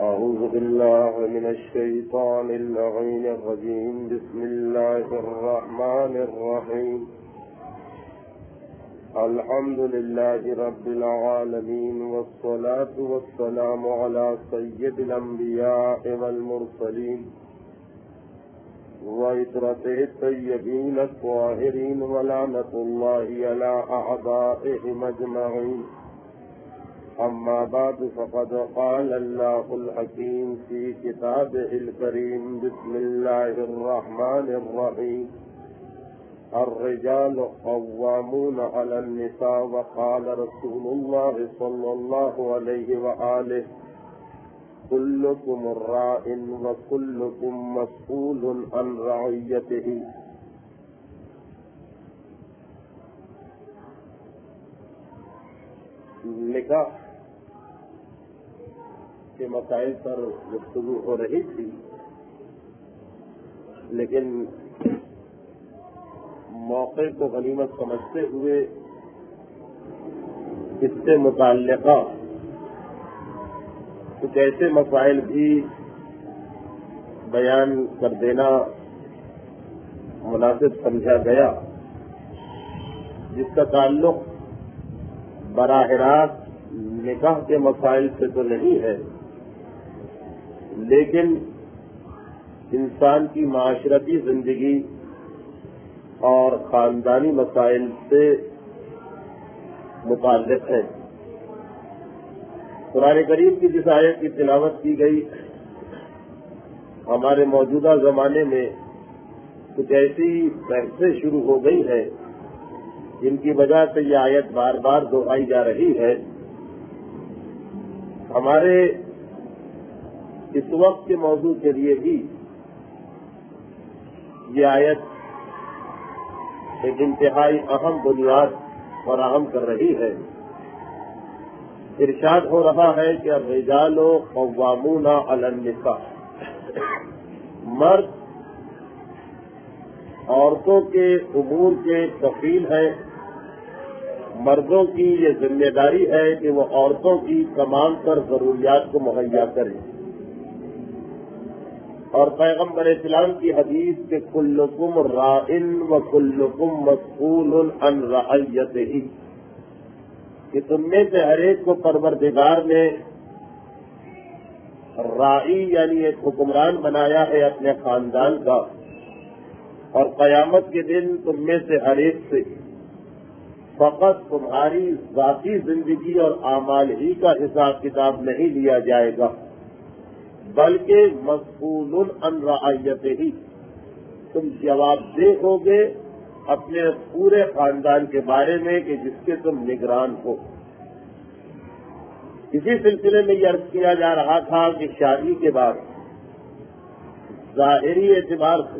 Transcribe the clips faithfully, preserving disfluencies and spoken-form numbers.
أعوذ بالله من الشيطان اللعين الرجيم. بسم الله الرحمن الرحيم. الحمد لله رب العالمين، والصلاة والسلام على سيد الأنبياء والمرسلين وعترته الطيبين الطاهرين، ولعنة الله على أعدائهم أجمعين. أما بعد، فقد قال الله الحكيم في كتابه الكريم. بسم الله الرحمن الرحيم. الرجال قوامون على النساء، وقال رسول الله صلى الله عليه وآله: كلكم راع وكلكم مسؤول عن رعيته. نکاح کے مسائل پر گفتگو ہو رہی تھی، لیکن موقع کو غنیمت سمجھتے ہوئے اس سے متعلقہ کچھ ایسے مسائل بھی بیان کر دینا مناسب سمجھا گیا جس کا تعلق براہ راست نکاح کے مسائل سے تو نہیں ہے، لیکن انسان کی معاشرتی زندگی اور خاندانی مسائل سے متعلق ہے۔ قرآن کریم کی جس آیت کی تلاوت کی گئی، ہمارے موجودہ زمانے میں کچھ ایسی بحثیں شروع ہو گئی ہیں جن کی وجہ سے یہ آیت بار بار دہرائی جا رہی ہے۔ ہمارے اس وقت کے موضوع کے لیے بھی یہ آیت ایک انتہائی اہم بنیاد فراہم کر رہی ہے۔ ارشاد ہو رہا ہے کہ الرجال قوامون علی النساء، مرد عورتوں کے امور کے کفیل ہیں۔ مردوں کی یہ ذمہ داری ہے کہ وہ عورتوں کی تمام تر ضروریات کو مہیا کریں، اور پیغمبر اسلام کی حدیث کہ کلکم راع و کلکم مسئول عن رعیتہ، کہ تم میں سے ہر ایک کو پروردگار نے راعی یعنی ایک حکمران بنایا ہے اپنے خاندان کا، اور قیامت کے دن تم میں سے ہر ایک سے فقط تمہاری ذاتی زندگی اور اعمال ہی کا حساب کتاب نہیں لیا جائے گا، بلکہ مسئول عن رعیتہ، تم جواب دہ ہوگے اپنے پورے خاندان کے بارے میں کہ جس کے تم نگران ہو۔ اسی سلسلے میں یہ عرض کیا جا رہا تھا کہ شادی کے بعد ظاہری اعتبار سے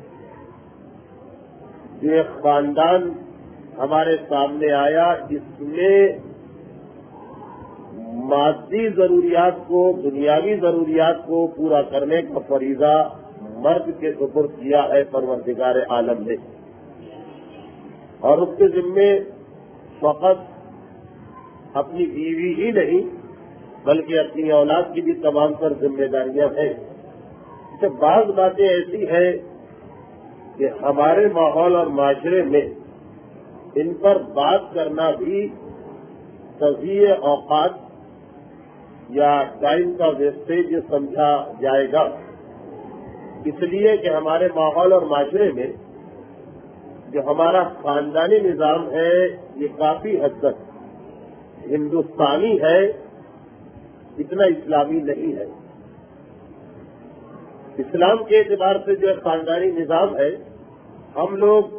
جو ایک خاندان ہمارے سامنے آیا، اس میں مادی ضروریات کو، دنیاوی ضروریات کو پورا کرنے کا فریضہ مرد کے سپرد کیا ہے پروردگار عالم نے، اور اس کے ذمے فقط اپنی بیوی ہی نہیں بلکہ اپنی اولاد کی بھی تمام تر ذمہ داریاں ہیں۔ بعض باتیں ایسی ہیں کہ ہمارے ماحول اور معاشرے میں ان پر بات کرنا بھی تضییع اوقات یا ٹائم کا ویسٹیج سمجھا جائے گا، اس لیے کہ ہمارے ماحول اور معاشرے میں جو ہمارا خاندانی نظام ہے یہ کافی حد تک ہندوستانی ہے، اتنا اسلامی نہیں ہے۔ اسلام کے اعتبار سے جو خاندانی نظام ہے، ہم لوگ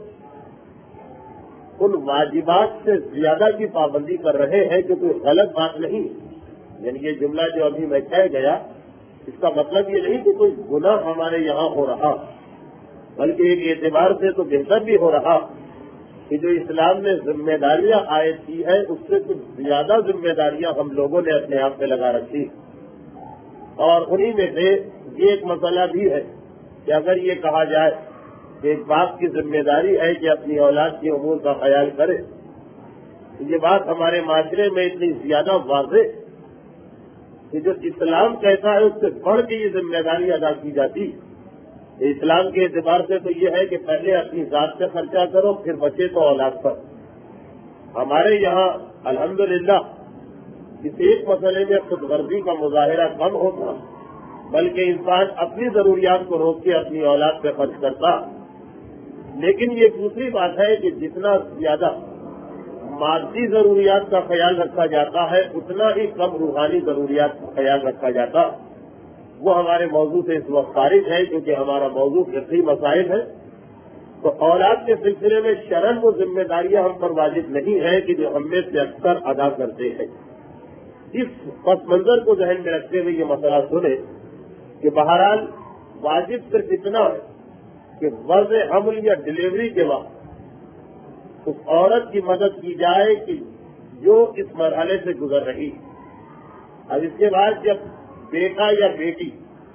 ان واجبات سے زیادہ کی پابندی کر رہے ہیں کہ کوئی غلط بات نہیں، یعنی یہ جملہ جو ابھی میں کہہ گیا اس کا مطلب یہ نہیں کہ کوئی گناہ ہمارے یہاں ہو رہا، بلکہ ایک اعتبار سے تو بہتر بھی ہو رہا کہ جو اسلام نے ذمہ داریاں عائد کی ہے اس سے کچھ زیادہ ذمہ داریاں ہم لوگوں نے اپنے آپ پہ لگا رکھی، اور انہی میں سے یہ ایک مسئلہ بھی ہے کہ اگر یہ کہا جائے کہ ایک باپ کی ذمہ داری ہے کہ اپنی اولاد کی امور کا خیال کرے، یہ بات ہمارے معاشرے میں اتنی زیادہ واضح کہ جو اسلام کہتا ہے اس سے بڑھ کے یہ ذمہ داری ادا کی جاتی. اسلام کے اعتبار سے تو یہ ہے کہ پہلے اپنی ذات سے خرچہ کرو، پھر بچے تو اولاد پر. ہمارے یہاں الحمدللہ اس ایک مسئلے میں خود غرضی کا مظاہرہ کم ہوتا، بلکہ انسان اپنی ضروریات کو روک کے اپنی اولاد پہ خرچ کرتا. لیکن یہ دوسری بات ہے کہ جتنا زیادہ مادی ضروریات کا خیال رکھا جاتا ہے اتنا ہی کم روحانی ضروریات کا خیال رکھا جاتا. وہ ہمارے موضوع سے اس وقت خارج ہے کیونکہ ہمارا موضوع فقہی مسائل ہے. تو اولاد کے سلسلے میں شرعاً وہ ذمہ داریاں ہم پر واجب نہیں ہیں کہ جو ہم میں سے اکثر ادا کرتے ہیں. اس پس منظر کو ذہن میں رکھتے ہوئے یہ مسئلہ سنیں کہ بہرحال واجب صرف اتنا ہے کہ وضع حمل یا ڈلیوری کے وقت اس عورت کی مدد کی جائے کہ جو اس مرحلے سے گزر رہی. اب اس کے بعد جب بیٹا یا بیٹی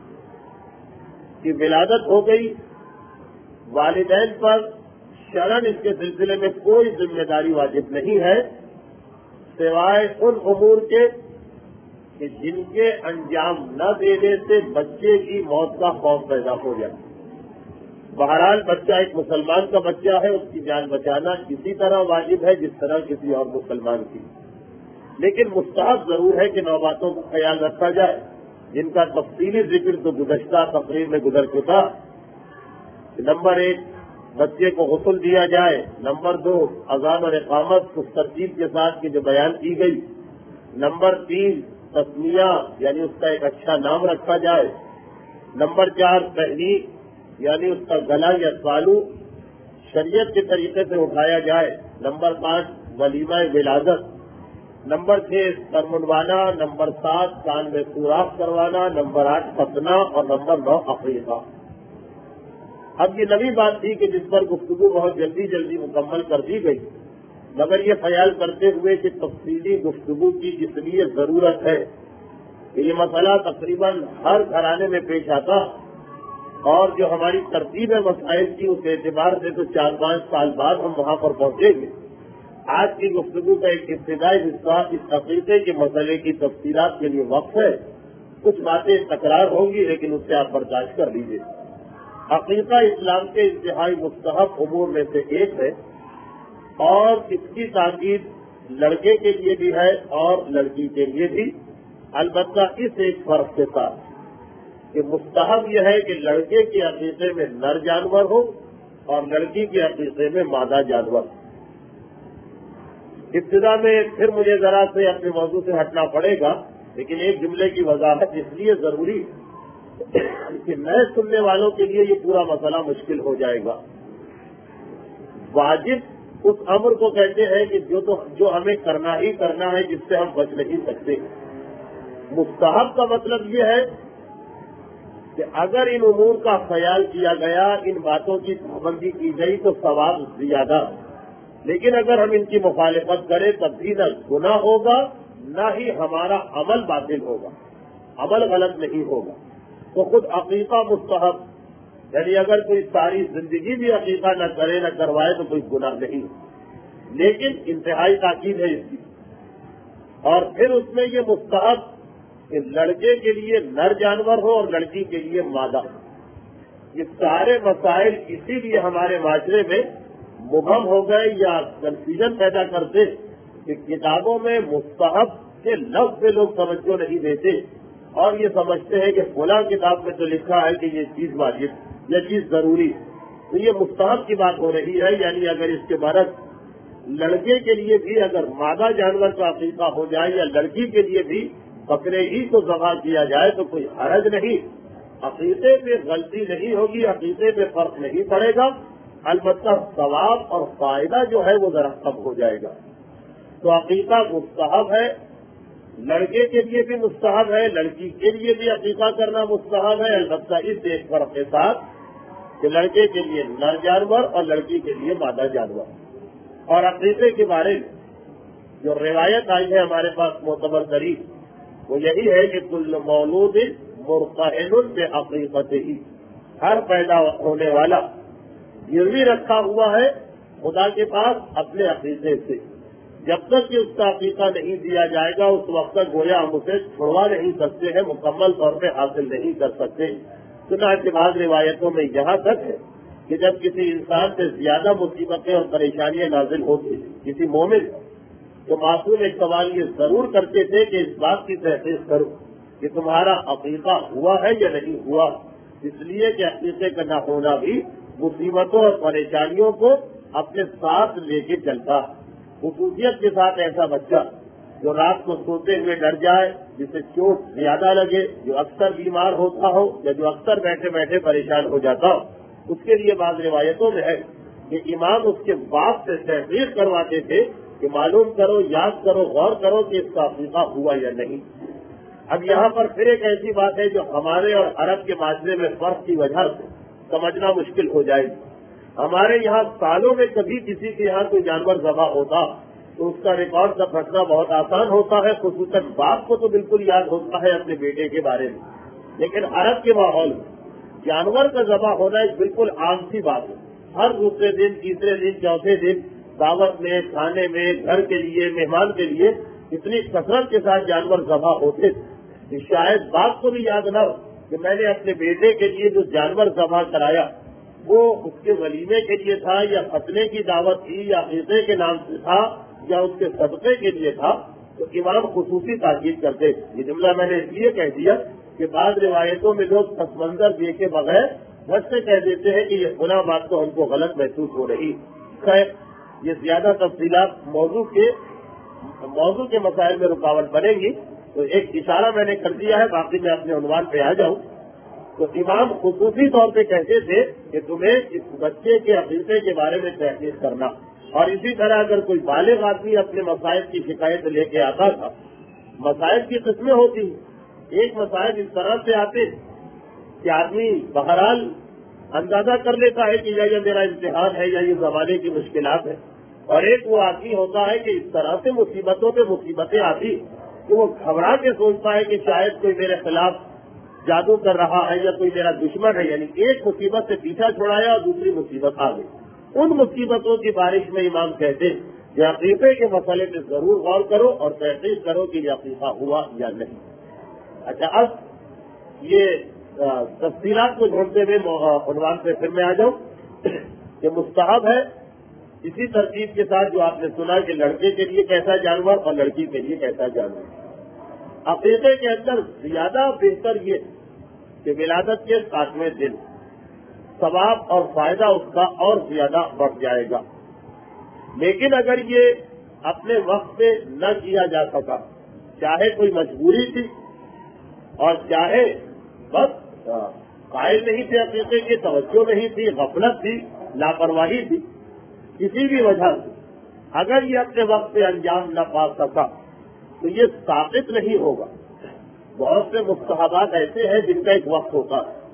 کی ولادت ہو گئی، والدین پر شرعاً اس کے سلسلے میں کوئی ذمہ داری واجب نہیں ہے سوائے ان امور کے کہ جن کے انجام نہ دینے سے بچے کی موت کا خوف پیدا ہو جائے. بہرحال بچہ ایک مسلمان کا بچہ ہے، اس کی جان بچانا اسی طرح واجب ہے جس طرح کسی اور مسلمان کی. لیکن مستحب ضرور ہے کہ نو باتوں کا خیال رکھا جائے جن کا تفصیلی ذکر تو گزشتہ تقریر میں گزر چکا. نمبر ایک، بچے کو غسل دیا جائے. نمبر دو، اذان اور اقامت اس ترتیب کے ساتھ کی جو بیان کی گئی. نمبر تین، تسمیہ یعنی اس کا ایک اچھا نام رکھا جائے. نمبر چار، تحریک یعنی اس کا گلا یا سالو شریعت کے طریقے سے اٹھایا جائے. نمبر پانچ، ولیمہ ولادت. نمبر چھ، سر منڈوانا. نمبر سات، کان میں سوراخ کروانا. نمبر آٹھ، ختنہ. اور نمبر نو، عقیقہ. اب یہ نئی بات تھی کہ جس پر گفتگو بہت جلدی جلدی مکمل کر دی گئی، مگر یہ خیال کرتے ہوئے کہ تفصیلی گفتگو کی اس لیے ضرورت ہے کہ یہ مسئلہ تقریباً ہر گھرانے میں پیش آتا اور جو ہماری ترتیب مسائل کی اس اعتبار سے تو چار پانچ سال بعد ہم وہاں پر پہنچیں گے. آج کی گفتگو کا ایک ابتدائی حصہ اس عقیقے کے مسئلے کی تفصیلات کے لیے وقف ہے. کچھ باتیں تکرار ہوں گی لیکن اس سے آپ برداشت کر لیجیے. عقیقہ اسلام کے انتہائی مستحب امور میں سے ایک ہے اور اس کی تاکید لڑکے کے لیے بھی ہے اور لڑکی کے لیے بھی، البتہ اس ایک فرق کے ساتھ کہ مستحب یہ ہے کہ لڑکے کے عقیقے میں نر جانور ہو اور لڑکی کے عقیقے میں مادہ جانور. ابتدا میں پھر مجھے ذرا سے اپنے موضوع سے ہٹنا پڑے گا، لیکن ایک جملے کی وضاحت اس لیے ضروری کہ نئے سننے والوں کے لیے یہ پورا مسئلہ مشکل ہو جائے گا. واجب اس امر کو کہتے ہیں کہ جو تو جو ہمیں کرنا ہی کرنا ہے، جس سے ہم بچ نہیں سکتے. مستحب کا مطلب یہ ہے کہ اگر ان امور کا خیال کیا گیا، ان باتوں کی پابندی کی گئی تو ثواب زیادہ، لیکن اگر ہم ان کی مخالفت کریں تب بھی نہ گناہ ہوگا نہ ہی ہمارا عمل باطل ہوگا، عمل غلط نہیں ہوگا. تو خود عقیقہ مستحب، یعنی اگر کوئی ساری زندگی بھی عقیقہ نہ کرے نہ کروائے تو کوئی گناہ نہیں، لیکن انتہائی تاکید ہے اس کی. اور پھر اس میں یہ مستحب کہ لڑکے کے لیے نر جانور ہو اور لڑکی کے لیے مادہ. یہ سارے مسائل اسی لیے ہمارے معاشرے میں مبہم ہو گئے یا کنفیوژن پیدا کرتے کہ کتابوں میں مستحب کے لفظ پہ لوگ توجہ نہیں دیتے اور یہ سمجھتے ہیں کہ فلاں کتاب میں تو لکھا ہے کہ یہ چیز واجب، یہ چیز ضروری. تو یہ مستحب کی بات ہو رہی ہے، یعنی اگر اس کے برعکس لڑکے کے لیے بھی اگر مادہ جانور کا عقیقہ ہو جائے یا لڑکی کے لیے بھی بکرے ہی کو ذبح کیا جائے تو کوئی حرج نہیں. عقیقے پہ غلطی نہیں ہوگی، عقیقے پہ فرق نہیں پڑے گا، البتہ ثواب اور فائدہ جو ہے وہ ذرا کم ہو جائے گا. تو عقیقہ مستحب ہے، لڑکے کے لیے بھی مستحب ہے، لڑکی کے لیے بھی عقیقہ کرنا مستحب ہے، البتہ اس ایک فرق کے ساتھ کہ لڑکے کے لیے نر جانور اور لڑکی کے لیے مادہ جانور. اور عقیقے کے بارے میں جو روایت آئی ہے ہمارے پاس معتبر ترین وہ یہی ہے کہ کل مولود مرتہن بعقیقتہ، ہر پیدا ہونے والا گروی رکھا ہوا ہے خدا کے پاس اپنے عقیقے سے. جب تک کہ اس کا عقیقہ نہیں دیا جائے گا اس وقت تک گویا ہم اسے چھڑوا نہیں سکتے ہیں، مکمل طور پہ حاصل نہیں کر سکتے۔ چنانچہ بعض روایتوں میں یہاں تک ہے کہ جب کسی انسان سے زیادہ مصیبتیں اور پریشانیاں نازل ہوتی کسی مومن، تو معصوم ایک سوال یہ ضرور کرتے تھے کہ اس بات کی تحقیق کرو کہ تمہارا عقیقہ ہوا ہے یا نہیں ہوا، اس لیے کہ عقیقے کا نہ ہونا بھی مصیبتوں اور پریشانیوں کو اپنے ساتھ لے کے چلتا۔ خصوصیت کے ساتھ ایسا بچہ جو رات کو سوتے ہوئے ڈر جائے، جسے چوٹ زیادہ لگے، جو اکثر بیمار ہوتا ہو یا جو اکثر بیٹھے بیٹھے پریشان ہو جاتا ہو، اس کے لیے بعض روایتوں میں ہے کہ امام اس کے باپ سے تحقیق کرواتے تھے کہ معلوم کرو، یاد کرو، غور کرو کہ اس کا عقیقہ ہوا یا نہیں۔ اب یہاں پر پھر ایک ایسی بات ہے جو ہمارے اور عرب کے معاشرے میں فرق کی وجہ سے سمجھنا مشکل ہو جائے گی۔ ہمارے یہاں سالوں میں کبھی کسی کے یہاں کوئی جانور ذبح ہوتا تو اس کا ریکارڈ تک رکھنا بہت آسان ہوتا ہے، خصوصاً باپ کو تو بالکل یاد ہوتا ہے اپنے بیٹے کے بارے میں، لیکن عرب کے ماحول میں جانور کا ذبح ہونا ایک بالکل عام سی بات ہے۔ ہر دوسرے دن، تیسرے دن، چوتھے دن دعوت میں، کھانے میں، گھر کے لیے، مہمان کے لیے اتنی کثرت کے ساتھ جانور ذبح ہوتے تھے کہ شاید باپ کو بھی یاد نہ ہو کہ میں نے اپنے بیٹے کے لیے جو جانور ذبح کرایا وہ اس کے ولیمے کے لیے تھا یا ختنے کی دعوت تھی یا عقیقے کے نام سے تھا یا اس کے صدقے کے لیے تھا، تو امام خصوصی تاکید کرتے۔ یہ جملہ میں نے اس لیے کہہ دیا کہ بعض روایتوں میں لوگ پس منظر دیکھے بغیر بس سے کہہ دیتے ہیں کہ یہ فلاں بات تو ہم کو غلط محسوس ہو رہی۔ خیر، یہ زیادہ تفصیلات موضوع کے موضوع کے مسائل میں رکاوٹ بنے گی، تو ایک اشارہ میں نے کر دیا ہے، باقی میں اپنے عنوان پہ آ جاؤں۔ تو امام خصوصی طور پہ کہتے تھے کہ تمہیں اس بچے کے عقیقے کے بارے میں تحقیق کرنا، اور اسی طرح اگر کوئی بالغ آدمی اپنے مسائل کی شکایت لے کے آتا تھا، مسائل کی قسمیں ہوتی ہیں، ایک مسائل اس طرح سے آتے کہ آدمی بہرحال اندازہ کر لیتا ہے کہ یا یہ میرا امتحان ہے یا یہ زمانے کی مشکلات ہے، اور ایک وہ آدمی ہوتا ہے کہ اس طرح سے مصیبتوں پہ مصیبتیں آتی کہ وہ گھبرا کے سوچتا ہے کہ شاید کوئی میرے خلاف جادو کر رہا ہے یا کوئی میرا دشمن ہے، یعنی ایک مصیبت سے پیچھا چھڑایا اور دوسری مصیبت آ گئی۔ ان مصیبتوں کی بارش میں امام کہتے کہ عقیقے کے مسئلے پہ ضرور غور کرو اور تحقیق کرو کہ یہ عقیقہ ہوا یا نہیں۔ اچھا، اب یہ تفصیلات کو ڈھونڈتے ہوئے عنوان پہ پھر میں آ جاؤں کہ مستحب ہے اسی ترتیب کے ساتھ جو آپ نے سنا کہ لڑکے کے لیے کیسا جانور اور لڑکی کے لیے کیسا جانور۔ عقیقے کے اندر زیادہ بہتر یہ کہ ولادت کے ساتویں دن ثواب اور فائدہ اس کا اور زیادہ بڑھ جائے گا، لیکن اگر یہ اپنے وقت پہ نہ کیا جا سکا، چاہے کوئی مجبوری تھی اور چاہے بس قائل نہیں تھے عقیقے کی، توجہ نہیں تھی، غفلت تھی، لاپرواہی تھی، کسی بھی وجہ سے اگر یہ اپنے وقت پہ انجام نہ پا سکا تو یہ ثابت نہیں ہوگا۔ بہت سے مستحبات ایسے ہیں جن کا ایک وقت ہوتا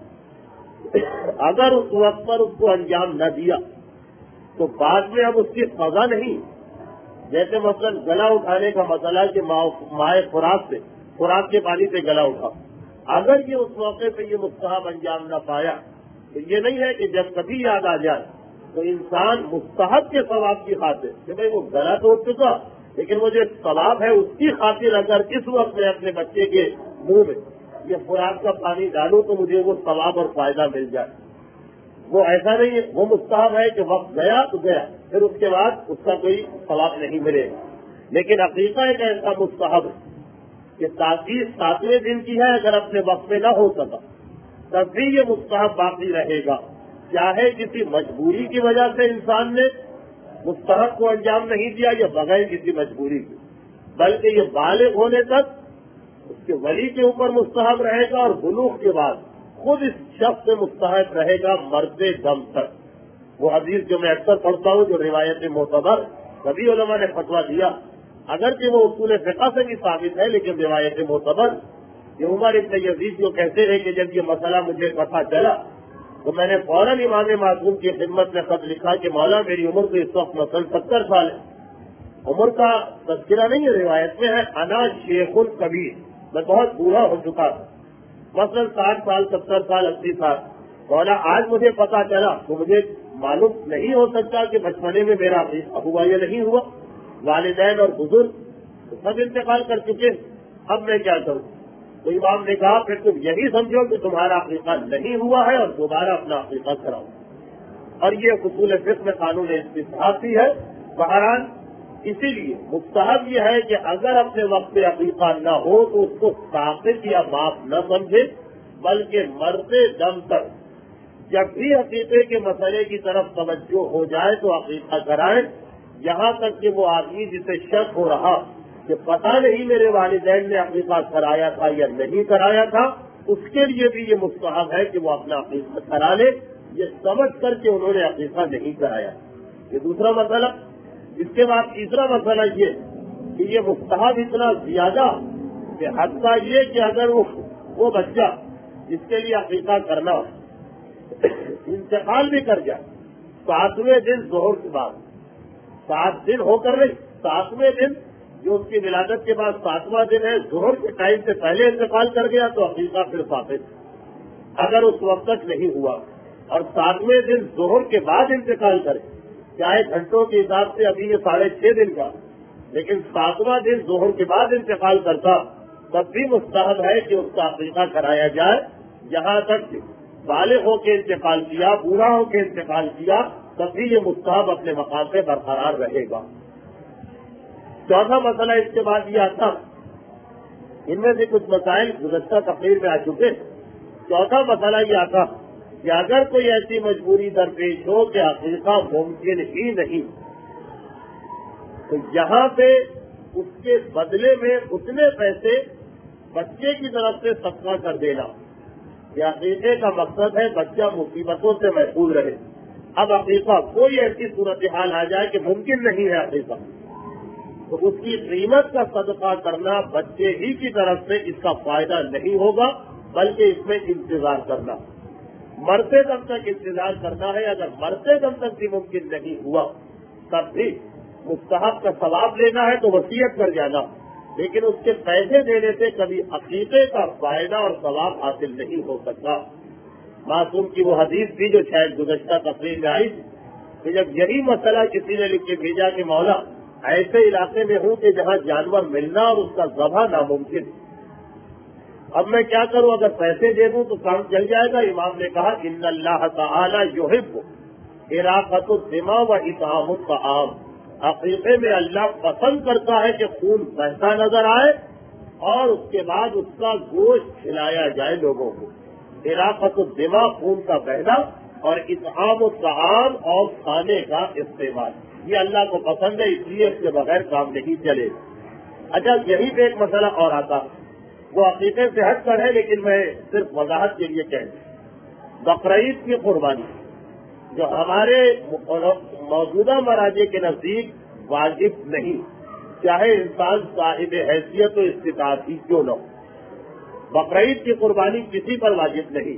ہے، اگر اس وقت پر اس کو انجام نہ دیا تو بعد میں اب اس کی سزا نہیں۔ جیسے مثلا گلا اٹھانے کا مسئلہ کہ مائع خوراک سے خوراک کے پانی سے گلا اٹھا، اگر یہ اس موقع پہ یہ مستحب انجام نہ پایا تو یہ نہیں ہے کہ جب کبھی یاد آ جائے تو انسان مستحب کے ثواب کی خاطر کہ بھائی وہ گلا تو اٹھ چکا لیکن وہ جو ثواب ہے اس کی خاطر اگر اس وقت میں اپنے بچے کے منہ میں یہ خوراک کا پانی ڈالوں تو مجھے وہ ثواب اور فائدہ مل جائے، وہ ایسا نہیں ہے۔ وہ مستحب ہے کہ وقت گیا تو گیا، پھر اس کے بعد اس کا کوئی ثواب نہیں ملے گا۔ لیکن عقیقہ ایک ایسا مستحب ہے کہ تاکہ ساتویں دن کی ہے، اگر اپنے وقت میں نہ ہو سکا تب بھی یہ مستحب باقی رہے گا، چاہے کسی مجبوری کی وجہ سے انسان نے مستحب کو انجام نہیں دیا یا بغیر کسی مجبوری کی، بلکہ یہ بالغ ہونے تک اس کے ولی کے اوپر مستحب رہے گا اور بلوغ کے بعد خود اس شخص سے مستحب رہے گا مرتے دم تک۔ وہ حدیث جو میں اکثر پڑھتا ہوں جو روایت معتبر سبھی علماء نے فتویٰ دیا، اگرچہ وہ اصول فقہ سے بھی ثابت ہے لیکن روایت معتبر یہ عمر ابن یزید جو کہتے ہیں کہ جب یہ مسئلہ مجھے پتہ چلا تو میں نے فوراً امام معصوم کی خدمت میں خط لکھا کہ مولا میری عمر تو اس وقت مثلاً ستر سال ہے، عمر کا تذکرہ نہیں ہے، روایت میں ہے انا شیخ کبیر، میں بہت بوڑھا ہو چکا تھا، مثلاً ساٹھ سال، ستر سال، اسی سال۔ مولا آج مجھے پتا چلا تو مجھے معلوم نہیں ہو سکتا کہ بچپنے میں میرا عقیقہ ہوا یا نہیں ہوا، والدین اور بزرگ سب انتقال کر چکے، اب میں کیا کروں؟ تو امام نے کہا پھر تم یہی سمجھو کہ تمہارا عقیقہ نہیں ہوا ہے اور دوبارہ اپنا عقیقہ کراؤ، اور یہ اصول فقہ میں قانون استحبابی ہے۔ بہرحال اسی لیے مستحب یہ ہے کہ اگر اپنے وقت پہ عقیقہ نہ ہو تو اس کو ساقط یا معاف نہ سمجھے، بلکہ مرتے دم تک جب بھی عقیقے کے مسئلے کی طرف توجہ ہو جائے تو عقیقہ کرائیں، یہاں تک کہ وہ آدمی جسے شک ہو رہا کہ پتہ نہیں میرے والدین نے عقیقہ کرایا تھا یا نہیں کرایا تھا، اس کے لیے بھی یہ مستحب ہے کہ وہ اپنا عقیقہ کرا لے، یہ سمجھ کر کے انہوں نے عقیقہ نہیں کرایا۔ یہ دوسرا مسئلہ۔ اس کے بعد تیسرا مسئلہ یہ کہ یہ مستحب اتنا زیادہ کہ حتیٰ یہ کہ اگر وہ وہ بچہ جس کے لیے عقیقہ کرنا انتقال بھی کر جائے ساتویں دن ظہر کے بعد، سات دن ہو کر نہیں، ساتویں دن جو اس کی ولادت کے بعد ساتواں دن ہے، ظہر کے ٹائم سے پہلے انتقال کر گیا تو عقیقہ پھر ثابت۔ اگر اس وقت تک نہیں ہوا اور ساتویں دن ظہر کے بعد انتقال کرے، چاہے گھنٹوں کے حساب سے ابھی یہ ساڑھے چھ دن کا، لیکن ساتواں دن ظہر کے بعد انتقال کرتا، تب بھی مستحب ہے کہ اس کا عقیقہ کرایا جائے، یہاں تک کہ بالغ ہو کے انتقال کیا، بوڑھا ہو کے انتقال کیا، تب بھی یہ مستحب اپنے مقام پہ برقرار رہے گا۔ چوتھا مسئلہ اس کے بعد یہ آتا، ان میں سے کچھ مسائل گزشتہ تقریر میں آ چکے۔ چوتھا مسئلہ یہ آتا کہ اگر کوئی ایسی مجبوری درپیش ہو کہ عقیقہ ممکن ہی نہیں، تو یہاں پہ اس کے بدلے میں اتنے پیسے بچے کی طرف سے صدقہ کر دینا۔ یہ عقیقے کا مقصد ہے بچہ مصیبتوں سے محفوظ رہے۔ اب عقیقہ کوئی ایسی صورتحال آ جائے کہ ممکن نہیں ہے عقیقہ، تو اس کی قیمت کا صدقہ کرنا بچے ہی کی طرف سے اس کا فائدہ نہیں ہوگا، بلکہ اس میں انتظار کرنا، مرتے دم تک انتظار کرنا ہے۔ اگر مرتے دم تک بھی ممکن نہیں ہوا تب بھی مستحب کا ثواب لینا ہے تو وصیت کر جانا، لیکن اس کے پیسے دینے سے کبھی عقیقے کا فائدہ اور ثواب حاصل نہیں ہو سکتا۔ معصوم کی وہ حدیث تھی جو شاید گزشتہ تقریر میں آئی کہ جب یہی مسئلہ کسی نے لکھ کے بھیجا کہ مولا ایسے علاقے میں ہوں کہ جہاں جانور ملنا اور اس کا ذبح ناممکن، اب میں کیا کروں؟ اگر پیسے دے دوں تو کام چل جائے گا؟ امام نے کہا ان اللہ تعالی یحب اراقۃ الدماء و اطعام الطعام، عقیقے میں اللہ پسند کرتا ہے کہ خون بہتا نظر آئے اور اس کے بعد اس کا گوشت کھلایا جائے لوگوں کو۔ اراقۃ الدماء خون کا بہنا، اور اطعام الطعام اور کھانے کا استعمال، یہ اللہ کو پسند ہے، اس لیے اس کے بغیر کام نہیں چلے۔ اچھا، یہی پہ ایک مسئلہ اور آتا، وہ عقیقے سے ہٹ کر ہے لیکن میں صرف وضاحت کے لیے کہہ دوں، بقرعید کی قربانی جو ہمارے موجودہ مراجع کے نزدیک واجب نہیں، چاہے انسان صاحب حیثیت و استطاعت ہی کیوں نہ ہو، بقرعید کی قربانی کسی پر واجب نہیں۔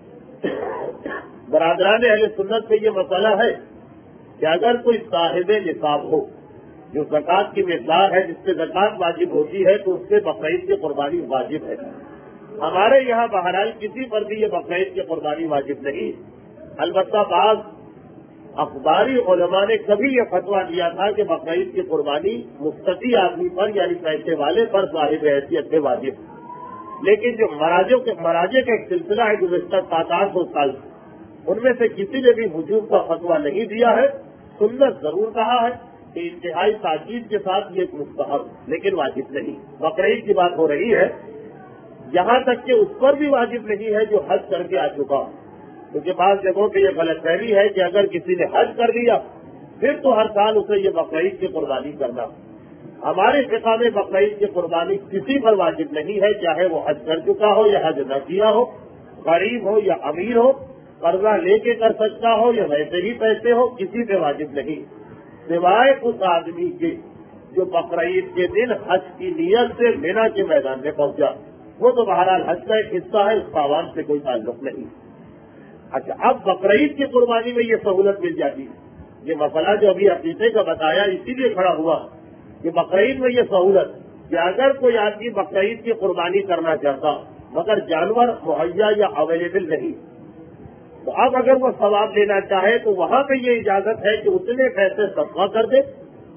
برادران اہل سنت میں یہ مسئلہ ہے کہ اگر کوئی صاحب نصاب ہو جو زکوٰۃ کی مقدار ہے جس سے زکوٰۃ واجب ہوتی ہے تو اس سے بقرعید کی قربانی واجب ہے۔ ہمارے یہاں بہرحال کسی پر بھی یہ بقرعید کی قربانی واجب نہیں، البتہ بعض اخباری علماء نے کبھی یہ فتویٰ دیا تھا کہ بقرعید کی قربانی مستطیع آدمی پر یعنی پیسے والے پر صاحب حیثیت سے واجب، لیکن جو مراجع کے مراجع کا ایک سلسلہ ہے گزشتہ سات آٹھ سو سال ان میں سے کسی نے بھی وجوب کا فتویٰ نہیں دیا ہے، سنت ضرور کہا ہے کہ انتہائی تاکید کے ساتھ یہ مستحب لیکن واجب نہیں۔ بقرعید کی بات ہو رہی ہے، یہاں تک کہ اس پر بھی واجب نہیں ہے جو حج کر کے آ چکا، کیونکہ بعض جگہوں پہ یہ غلط فہمی ہے کہ اگر کسی نے حج کر لیا پھر تو ہر سال اسے یہ بقرعید کی قربانی کرنا۔ ہمارے فقہ میں بقرعید کی قربانی کسی پر واجب نہیں ہے، چاہے وہ حج کر چکا ہو یا حج نہ کیا ہو، غریب ہو یا امیر ہو، قرضہ لے کے کر سکتا ہو یا ویسے ہی پیسے ہو، کسی پہ واجب نہیں، سوائے اس آدمی کے جو بقرعید کے دن حج کی نیت سے مینا کے میدان میں پہنچا، وہ تو بہرحال حج کا ایک حصہ ہے، اس کا عوام سے کوئی تعلق نہیں۔ اچھا، اب بقرعید کی قربانی میں یہ سہولت مل جاتی ہے، یہ مسئلہ جو ابھی عقیقے کا بتایا اسی لیے کھڑا ہوا کہ بقرعید میں یہ سہولت کہ اگر کوئی آدمی بقرعید کی قربانی کرنا چاہتا مگر جانور مہیا یا اویلیبل نہیں، تو اب اگر وہ ثواب لینا چاہے تو وہاں پہ یہ اجازت ہے کہ اتنے پیسے صدقہ کر دے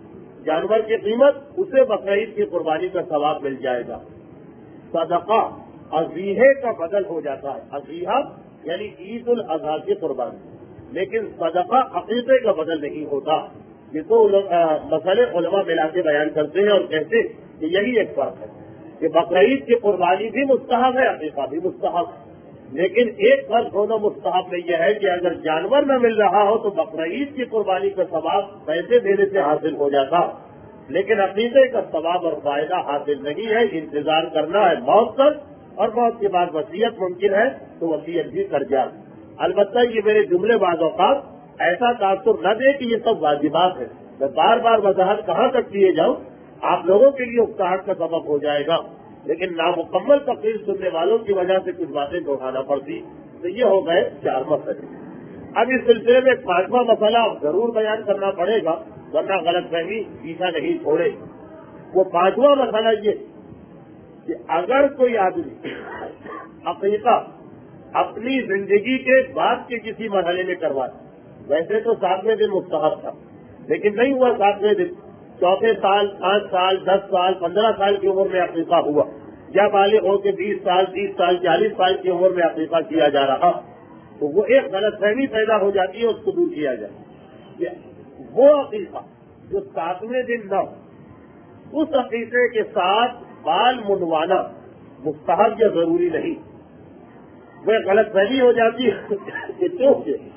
جانور کی قیمت اسے بقرعید کی قربانی کا ثواب مل جائے گا. صدقہ اضحیے کا بدل ہو جاتا ہے. اضحیہ یعنی عید الاضحیٰ کی قربانی, لیکن صدقہ عقیدے کا بدل نہیں ہوتا. یہ تو مسئلے علماء ملا کے بیان کرتے ہیں اور کہتے ہیں کہ یہی ایک فرق ہے کہ بقرعید کی قربانی بھی مستحب ہے, عقیقہ بھی مستحب, لیکن ایک فرق ہونا مستحب میں یہ ہے کہ اگر جانور نہ مل رہا ہو تو بقرعید کی قربانی کا ثواب پیسے دینے سے حاصل ہو جاتا, لیکن عقیدے کا ثواب اور فائدہ حاصل نہیں ہے. انتظار کرنا ہے موت تک, اور موت کے بعد وصیت ممکن ہے تو وصیت بھی کر جائے. البتہ یہ میرے جملے بعض اوقات ایسا تاثر نہ دے کہ یہ سب واجبات ہیں. میں بار بار وضاحت کہاں تک کیے جاؤں, آپ لوگوں کے لیے اکتاہٹ کا سبب ہو جائے گا, لیکن نامکمل تقریر سننے والوں کی وجہ سے کچھ باتیں دوہرانا پڑتی. تو یہ ہو گئے چار مسئلے. اب اس سلسلے میں پانچواں مسئلہ ضرور بیان کرنا پڑے گا, ورنہ غلط فہمی پیچھا نہیں چھوڑے. وہ پانچواں مسئلہ یہ کہ اگر کوئی آدمی عقیقہ اپنی زندگی کے بعد کے کسی مرحلے میں کرواتا, ویسے تو ساتویں دن مستحب تھا لیکن نہیں ہوا ساتویں دن, چوتھے سال, پانچ سال, دس سال, پندرہ سال کی عمر میں عقیقہ ہوا, یا بالغ ہو کے بیس سال, تیس سال, چالیس سال کی عمر میں عقیقہ کیا جا رہا, تو وہ ایک غلط فہمی پیدا ہو جاتی ہے, اس کو دور کیا جائے. وہ عقیقہ جو ساتویں دن نہ ہو, اس عقیقے کے ساتھ بال منڈوانا مستحب یا ضروری نہیں. وہ ایک غلط فہمی ہو جاتی ہے کہ کیونکہ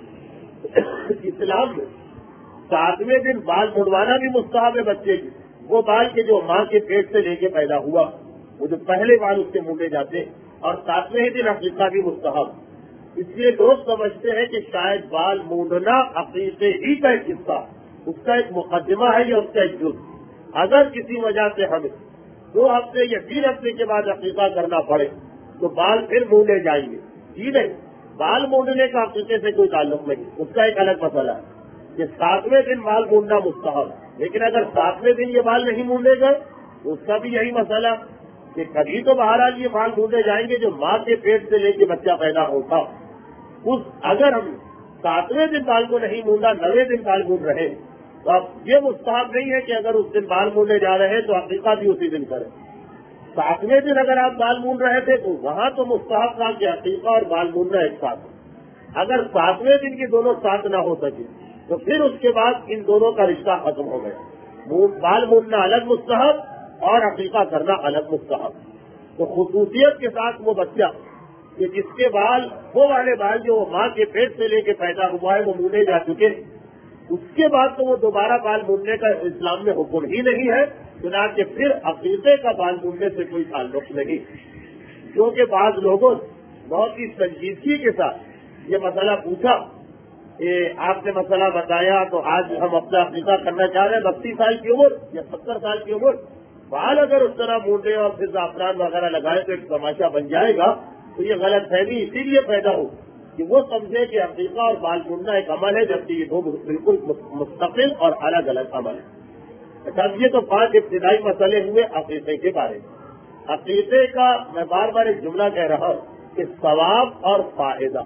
اسلام میں ساتویں دن بال منڈوانا بھی مستحب ہے بچے کی, وہ بال کے جو ماں کے پیٹ سے لے کے پیدا ہوا, وہ جو پہلے بال اس کے منڈے جاتے, اور ساتویں دن عقیقہ بھی مستحب. اس لیے لوگ سمجھتے ہیں کہ شاید بال مونڈنا عقیقے ہی کا ایک حصہ, اس کا ایک مقدمہ ہے یا اس کا ایک جز. اگر کسی وجہ سے ہمیں دو ہفتے یا تین ہفتے کے بعد عقیقہ کرنا پڑے تو بال پھر مونڈے جائیں گے. جی نہیں, بال مونڈنے کا عقیقے سے کوئی تعلق نہیں, اس کا ایک الگ مسئلہ ہے کہ ساتویں دن بال مونڈنا مستحب, لیکن اگر ساتویں دن یہ بال نہیں مونڈے گئے تو اس کا بھی یہی مسئلہ کہ کبھی تو بہرحال یہ بال مونڈے جائیں گے جو ماں کے پیٹ سے لے کے بچہ پیدا ہوتا. اس اگر ہم ساتویں دن بال کو نہیں مونڈا, نویں دن بال مونڈ رہے, تو اب یہ مستحب نہیں ہے کہ اگر اس دن بال مونڈے جا رہے ہیں تو عقیقہ بھی اسی دن کریں. ساتویں دن اگر آپ بال مونڈ رہے تھے تو وہاں تو مستحب تھا کہ عقیقہ اور بال مونڈنا ایک ساتھ. اگر ساتویں دن کی دونوں ساتھ نہ ہو سکے تو پھر اس کے بعد ان دونوں کا رشتہ ختم ہو گیا. بال مونڈنا الگ مستحب اور عقیقہ کرنا الگ مستحب. تو خصوصیت کے ساتھ وہ بچہ کہ جس کے بال, وہ والے بال جو ماں کے پیٹ سے لے کے پیدا ہوا ہے, وہ مونڈے جا چکے, اس کے بعد تو وہ دوبارہ بال مونڈنے کا اسلام میں حکم ہی نہیں ہے, چنانچہ پھر عقیقے کا بال مونڈنے سے کوئی تعلق نہیں. کیونکہ بعض لوگوں بہت ہی سنجیدگی کے ساتھ یہ مسئلہ پوچھا کہ آپ نے مسئلہ بتایا تو آج ہم اپنا عقیقہ کرنا چاہ رہے ہیں, بتیس سال کی عمر یا ستر سال کی عمر, بال اگر اس طرح مونڈے اور پھر زعفران وغیرہ لگائے تو ایک تماشا بن جائے گا. تو یہ غلط فہمی اسی لیے پیدا ہو کہ وہ سمجھے کہ عقیقہ اور بال مونڈنا ایک عمل ہے, جبکہ یہ دو بالکل مستقل اور الگ الگ عمل ہے. اچھا, یہ تو پانچ ابتدائی مسئلے ہوئے عقیقے کے بارے میں. عقیقے کا میں بار بار ایک جملہ کہہ رہا ہوں کہ ثواب اور فائدہ.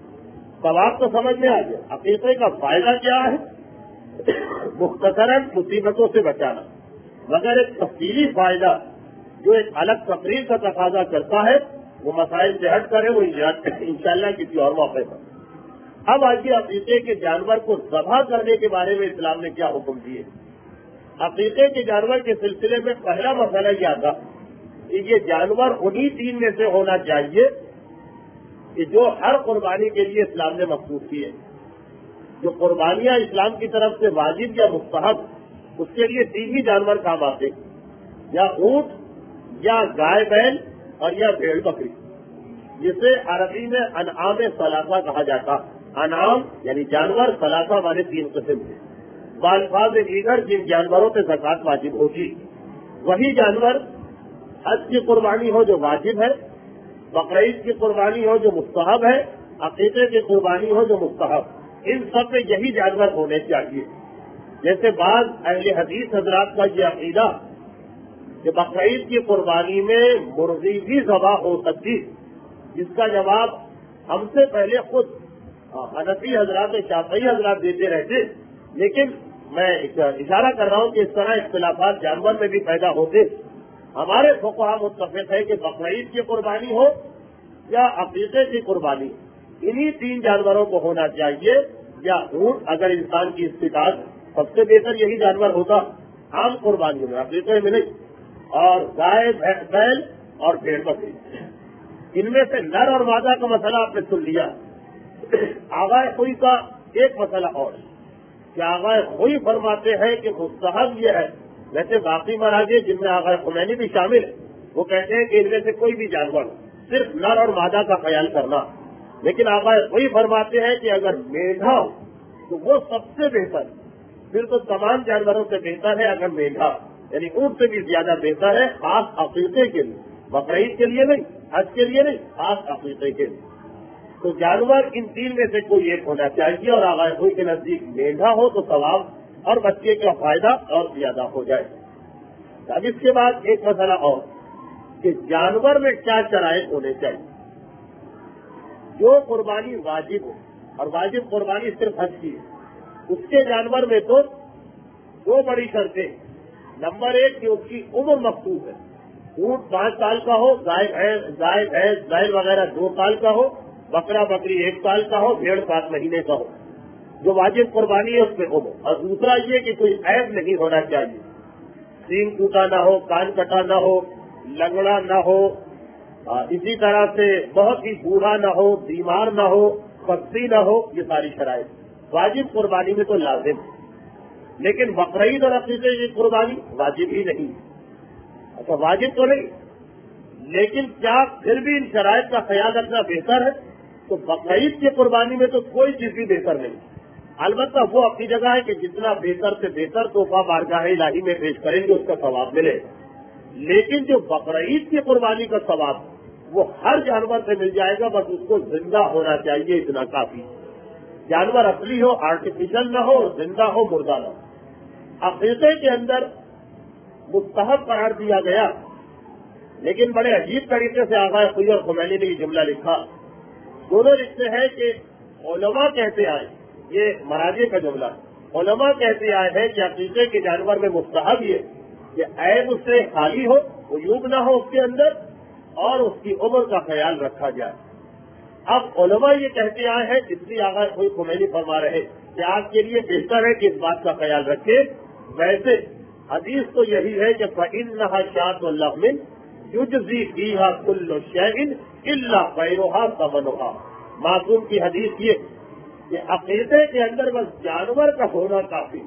ثواب تو سمجھ میں آ گیا, عقیقے کا فائدہ کیا ہے؟ مختصراً مصیبتوں سے بچانا, مگر ایک تفصیلی فائدہ جو ایک الگ تقریر کا تقاضا کرتا ہے وہ مسائل سے ہٹ کرے, وہ انشاءاللہ کسی اور موقع پر. اب آئیے عقیقے کے جانور کو ذبح کرنے کے بارے میں اسلام نے کیا حکم دیے. عقیقے کے جانور کے سلسلے میں پہلا مسئلہ یہ آتا کہ یہ جانور انہی تین میں سے ہونا چاہیے کہ جو ہر قربانی کے لیے اسلام نے مخصوص کیے. جو قربانیاں اسلام کی طرف سے واجب یا مستحب, اس کے لیے تین ہی جانور کام آتے, یا اونٹ, یا گائے بیل, اور یا بھیڑ بکری, جسے عربی میں انعام ثلاثہ کہا جاتا. انعام یعنی جانور, ثلاثہ والے تین قسم کے. بالفاظ دیگر جن جانوروں پہ زکوٰۃ واجب ہوگی وہی جانور حج کی قربانی ہو جو واجب ہے, بقرعید کی قربانی ہو جو مستحب ہے, عقیقے کی قربانی ہو جو مستحب, ان سب میں یہی جانور ہونے چاہیے. جیسے بعض اہل حدیث حضرات کا یہ عقیدہ کہ بقرعید کی قربانی میں مرغی بھی ذبح ہو سکتی, جس کا جواب ہم سے پہلے خود حنفی حضرات, شافعی حضرات دیتے رہتے, لیکن میں اشارہ کر رہا ہوں کہ اس طرح اختلافات جانور میں بھی پیدا ہوتے. ہمارے فقہا متفق ہے کہ بقرعید کی قربانی ہو یا عقیقے کی قربانی، انہی تین جانوروں کو ہونا چاہیے. یا اونٹ اگر انسان کی استطاعت، سب سے بہتر یہی جانور ہوتا عام قربانیوں میں، عقیقے میں نہیں. اور گائے، بیل اور بھیڑ بکری، ان میں سے نر اور مادہ کا مسئلہ آپ نے سن لیا. آغائے خوئی کا ایک مسئلہ اور کہ آغائے خوئی فرماتے ہیں کہ مستحب یہ ہے. ویسے باقی مراجع جن میں آغائے خمینی بھی شامل ہے وہ کہتے ہیں کہ ان میں سے کوئی بھی جانور صرف نر اور مادہ کا خیال کرنا، لیکن آغائے خوئی فرماتے ہیں کہ اگر مینڈھا ہو تو وہ سب سے بہتر، پھر تو تمام جانوروں سے بہتر ہے اگر مینڈھا، یعنی اونٹ سے بھی زیادہ بہتر ہے، خاص عقیقے کے لیے، بقرعید کے لیے نہیں، حج کے لیے نہیں، خاص عقیقے کے لیے. تو جانور ان تین میں سے کوئی ایک ہونا چاہیے، اور آغائے خوئی کے نزدیک مینڈھا ہو تو ثواب اور بچے کا فائدہ اور زیادہ ہو جائے. اب اس کے بعد ایک مسئلہ اور کہ جانور میں کیا شرائط ہونے چاہیے. جو قربانی واجب ہو، اور واجب قربانی صرف حج کی ہے، اس کے جانور میں تو دو بڑی شرطیں. نمبر ایک کہ اس کی عمر مخصوص ہے. اونٹ پانچ سال کا ہو، گائے گائے بھینس بیل وغیرہ دو سال کا ہو، بکرا بکری ایک سال کا ہو، بھیڑ سات مہینے کا ہو. جو واجب قربانی ہے اس میں عمر. اور دوسرا یہ کہ کوئی عیب نہیں ہونا چاہیے، سینگ ٹوٹا نہ ہو، کان کٹا نہ ہو، لنگڑا نہ ہو، اسی طرح سے بہت ہی بوڑھا نہ ہو، بیمار نہ ہو، پستی نہ ہو. یہ ساری شرائط واجب قربانی میں تو لازم ہے. لیکن بقرعید اور عقیقے کی قربانی واجب ہی نہیں. اچھا واجب تو نہیں، لیکن کیا پھر بھی ان شرائط کا خیال رکھنا بہتر ہے؟ تو بقرعید کی قربانی میں تو کوئی چیز بھی بہتر نہیں. البتہ وہ اپنی جگہ ہے کہ جتنا بہتر سے بہتر تحفہ بارگاہ الہی میں پیش کریں گے اس کا ثواب ملے. لیکن جو بقرعید کی قربانی کا ثواب وہ ہر جانور سے مل جائے گا، بس اس کو زندہ ہونا چاہیے، اتنا کافی. جانور اصلی ہو، آرٹیفیشل نہ ہو، زندہ ہو، مردہ نہ ہو. عقیقے کے اندر مستحب قرار دیا گیا، لیکن بڑے عجیب طریقے سے آغائے خوئی اور خمینی نے یہ جملہ لکھا. دونوں لکھتے ہیں کہ علماء کہتے آئے، یہ مراجع کا جملہ، علماء کہتے آئے ہیں کہ عقیقے کے جانور میں مستحب یہ کہ عیب اس سے خالی ہو، عیوب نہ ہو اس کے اندر، اور اس کی عمر کا خیال رکھا جائے. اب علماء یہ کہتے آئے ہیں، اس لیے آغائے خوئی خمینی فرما رہے کہ آپ کے لیے بہتر ہے کہ اس بات کا خیال رکھے. ویسے حدیث تو یہی ہے کہ فَإِنَّهَا شَاةُ اللَّحْمٍ يُجْزِي فِيهَا كُلُّ شَيْءٍ إِلَّا غَيْرُهَا ثَمَنُهَا. معصوم کی حدیث یہ کہ عقیدے کے اندر بس جانور کا ہونا کافی،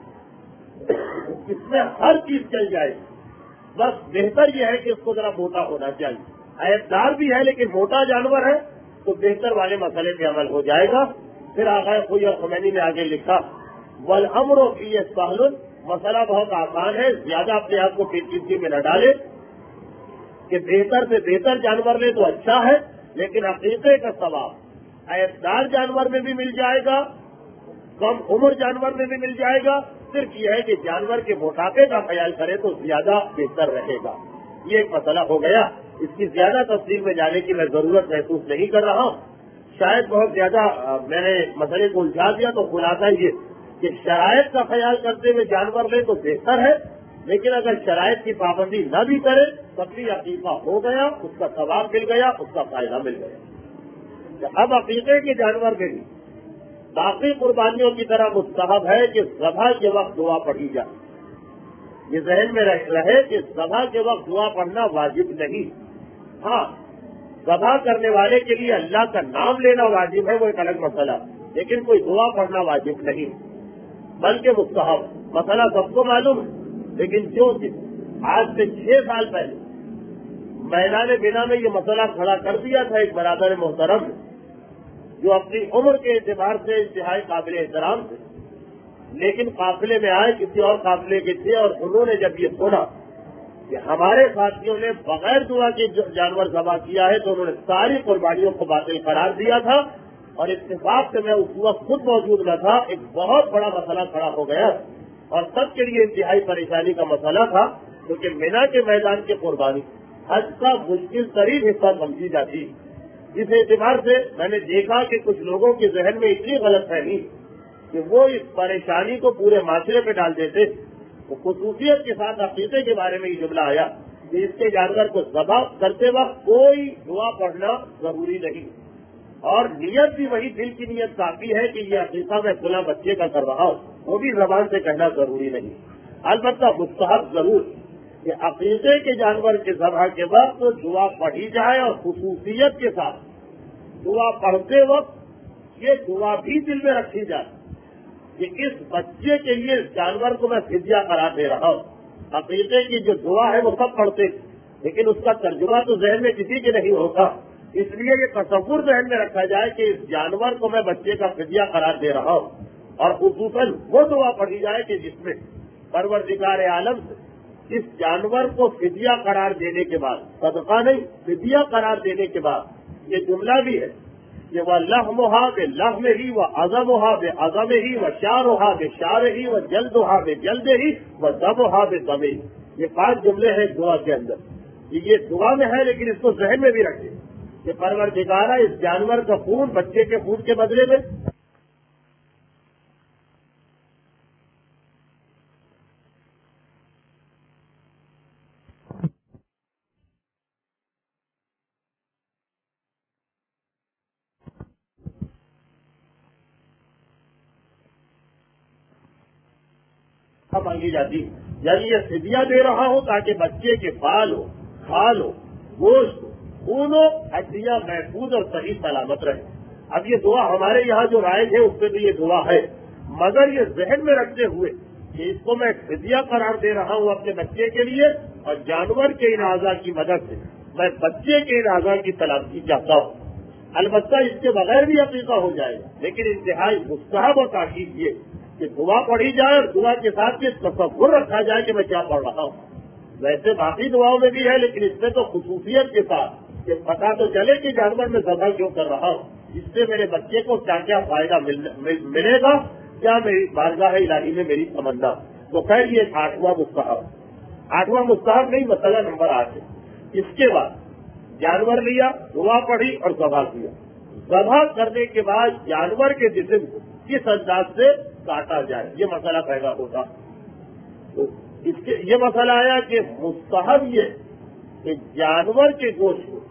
اس میں ہر چیز چل جائے. بس بہتر یہ ہے کہ اس کو ذرا موٹا ہونا چاہیے. عیبدار بھی ہے لیکن موٹا جانور ہے تو بہتر والے مسئلے پہ عمل ہو جائے گا. پھر آغائے خوئی اور خمینی نے آگے لکھا وَالْأَمْرُ فِيهِ سَهْلٌ، مسئلہ بہت آسان ہے، زیادہ اپنے آپ کو پیچیدگی میں نہ ڈالے کہ بہتر سے بہتر جانور لے تو اچھا ہے، لیکن عقیقے کا ثواب عیبدار جانور میں بھی مل جائے گا، کم عمر جانور میں بھی مل جائے گا. صرف یہ ہے کہ جانور کے موٹاپے کا خیال کرے تو زیادہ بہتر رہے گا. یہ ایک مسئلہ ہو گیا. اس کی زیادہ تفصیل میں جانے کی میں ضرورت محسوس نہیں کر رہا ہوں، شاید بہت زیادہ میں نے مسئلے کو الجھا دیا. تو خلاصہ یہ کہ شرائط کا خیال کرتے ہوئے جانور لے تو بہتر ہے، لیکن اگر شرائط کی پابندی نہ بھی کرے تب بھی عقیقہ ہو گیا، اس کا ثواب مل گیا، اس کا فائدہ مل گیا. اب عقیقے کے جانور میں بھی باقی قربانیوں کی طرح مستحب ہے کہ ذبح کے وقت دعا پڑھی جائے. یہ ذہن میں رہے کہ ذبح کے وقت دعا پڑھنا واجب نہیں. ہاں ذبح کرنے والے کے لیے اللہ کا نام لینا واجب ہے، وہ ایک الگ مسئلہ، لیکن کوئی دعا پڑھنا واجب نہیں بلکہ مستحب. مسئلہ سب کو معلوم ہے، لیکن جو آج سے چھ سال پہلے میدان بنا میں یہ مسئلہ کھڑا کر دیا تھا ایک برادر محترم جو اپنی عمر کے اعتبار سے انتہائی قابل احترام تھے، لیکن قافلے میں آئے کسی اور قافلے کے تھے، اور انہوں نے جب یہ سنا کہ ہمارے ساتھیوں نے بغیر دعا کے جانور ذبح کیا ہے تو انہوں نے ساری قربانیوں کو باطل قرار دیا تھا. اور اتفاق سے میں اس وقت خود موجود نہ تھا، ایک بہت بڑا مسئلہ کھڑا ہو گیا اور سب کے لیے انتہائی پریشانی کا مسئلہ تھا، کیونکہ مینا کے میدان کی قربانی حج کا مشکل ترین حصہ سمجھی جاتی. اس اعتبار سے میں نے دیکھا کہ کچھ لوگوں کے ذہن میں اتنی غلط فہمی کہ وہ اس پریشانی کو پورے معاشرے پہ ڈال دیتے. تو خصوصیت کے ساتھ عقیدے کے بارے میں یہ جملہ آیا کہ اس کے جانور کو ذبح کرتے وقت کوئی دعا پڑھنا ضروری نہیں، اور نیت بھی وہی دل کی نیت کافی ہے کہ یہ عقیقہ میں فلاں بچے کا کر رہا ہوں، وہ بھی زبان سے کہنا ضروری نہیں. البتہ مستحب ضرور کہ عقیقے کے جانور کے ذبح کے وقت دعا پڑھی جائے، اور خصوصیت کے ساتھ دعا پڑھتے وقت یہ دعا بھی دل میں رکھی جائے کہ اس بچے کے لیے اس جانور کو میں فدیہ قرار دے رہا ہوں. عقیقے کی جو دعا ہے وہ سب پڑھتے، لیکن اس کا ترجمہ تو ذہن میں کسی کے نہیں ہوتا، اس لیے یہ تصور ذہن میں رکھا جائے کہ اس جانور کو میں بچے کا فدیہ قرار دے رہا ہوں. اور خصوصاً وہ دعا پڑھی جائے کہ جس میں پروردگار عالم سے اس جانور کو فدیہ قرار دینے کے بعد، صدقہ نہیں فدیہ قرار دینے کے بعد یہ جملہ بھی ہے کہ وہ لحمھا بے لحم ہی، وہ عظمھا بے عظم ہی، وہ شارھا بے شار ہی، وہ جلدھا بے جلد ہی، وہ دمھا بے دم ہی. یہ پانچ جملے ہیں دعا کے اندر. یہ دعا میں ہے لیکن اس کو ذہن میں بھی رکھیں کہ پروردگارہ اس جانور کا خون بچے کے خون کے بدلے میں مانگی جاتی، یعنی یہ فدیہ دے رہا ہوں تاکہ بچے کے بال ہو، کھال ہو، گوشت ہو، خون ہو، ہڈیاں محفوظ اور صحیح سلامت رہے. اب یہ دعا ہمارے یہاں جو رائج ہے اس میں بھی یہ دعا ہے، مگر یہ ذہن میں رکھتے ہوئے کہ اس کو میں فدیہ قرار دے رہا ہوں اپنے بچے کے لیے، اور جانور کے ان اعضاء کی مدد سے میں بچے کے ان اعضاء کی تلافی چاہتا ہوں. البتہ اس کے بغیر بھی عقیقہ ہو جائے گا، لیکن انتہائی مستحب اور تاکید یہ کہ دعا پڑھی جائے اور دعا کے ساتھ یہ تصور رکھا جائے کہ میں کیا پڑھ رہا ہوں. ویسے باقی دعاؤں میں بھی ہے لیکن اس میں تو خصوصیت کے ساتھ کہ پتہ تو چلے کہ جانور میں ذبح کیوں کر رہا ہوں، اس سے میرے بچے کو کیا کیا فائدہ ملے گا، کیا میری بارگاہ الہی میں میری تمنا. تو خیر یہ آٹھواں مستحب آٹھواں مستحب نہیں مسئلہ نمبر آٹھ ہے. اس کے بعد جانور لیا، دعا پڑھی اور ذبح کیا. ذبح کرنے کے بعد جانور کے جسم کو کس انداز سے کاٹا جائے یہ مسئلہ پیدا ہوتا. تو اس کے یہ مسئلہ آیا کہ مستحب یہ کہ جانور کے گوشت کو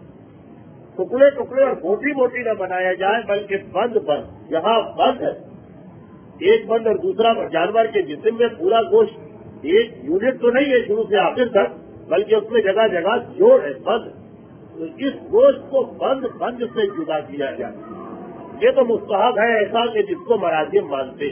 ٹکڑے ٹکڑے اور موٹی موٹی نہ بنایا جائے بلکہ بند بند، یہاں بند ہے ایک بند اور دوسرا جانور کے جسم میں پورا گوشت ایک یونٹ تو نہیں ہے شروع سے آخر تک، بلکہ اس میں جگہ جگہ جوڑ ہے بند. تو اس گوشت کو بند بند سے جدا کیا جائے. یہ تو مستحب ہے ایسا کہ جس کو مراجم مانتے.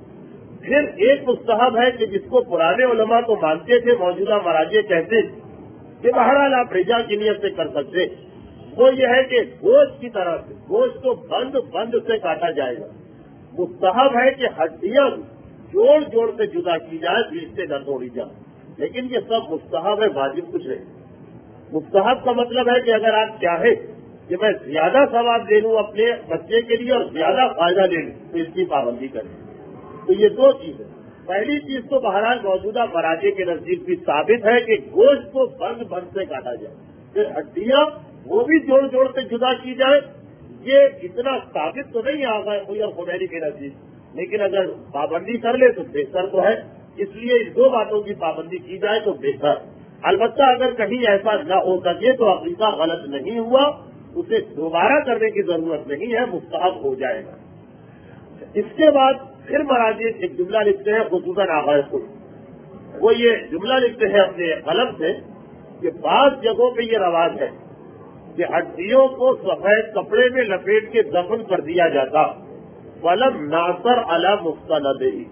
پھر ایک مستحب ہے کہ جس کو پرانے علماء تو مانتے تھے موجودہ مراجع کہتے کہ بہرحال آپ رجا کی نیت سے کر سکتے، وہ یہ ہے کہ گوشت کی طرح سے گوشت کو بند بند سے کاٹا جائے گا. مستحب ہے کہ ہڈیاں جوڑ جوڑ سے جدا کی جائے، بیچ سے نہ توڑی جائے. لیکن یہ سب مستحب ہے، واجب کچھ نہیں. مستحب کا مطلب ہے کہ اگر آپ چاہیں کہ میں زیادہ ثواب لے لوں اپنے بچے کے لیے اور زیادہ فائدہ لے لوں تو اس کی پابندی کریں. تو یہ دو چیزیں، پہلی چیز تو بہرحال موجودہ مراجع کے نزدیک بھی ثابت ہے کہ گوشت کو بند بند سے کاٹا جائے، پھر ہڈیاں وہ بھی جوڑ جوڑ سے جدا کی جائے. یہ اتنا ثابت تو نہیں آ گئے کوئی اور خمینی کے نزدیک، لیکن اگر پابندی کر لے تو بہتر تو ہے. اس لیے ان دو باتوں کی پابندی کی جائے تو بہتر. البتہ اگر کہیں ایسا نہ ہو سکے تو عقیقہ غلط نہیں ہوا، اسے دوبارہ کرنے کی ضرورت نہیں ہے، مستحب ہو جائے گا. اس کے بعد پھر مراجع ایک جملہ لکھتے ہیں خصوصاً آغاز کو، وہ یہ جملہ لکھتے ہیں اپنے قلم سے کہ بعض جگہوں پہ یہ رواج ہے کہ ہڈیوں کو سفید کپڑے میں لپیٹ کے دفن کر دیا جاتا. ولم ناصر علی مستندہ،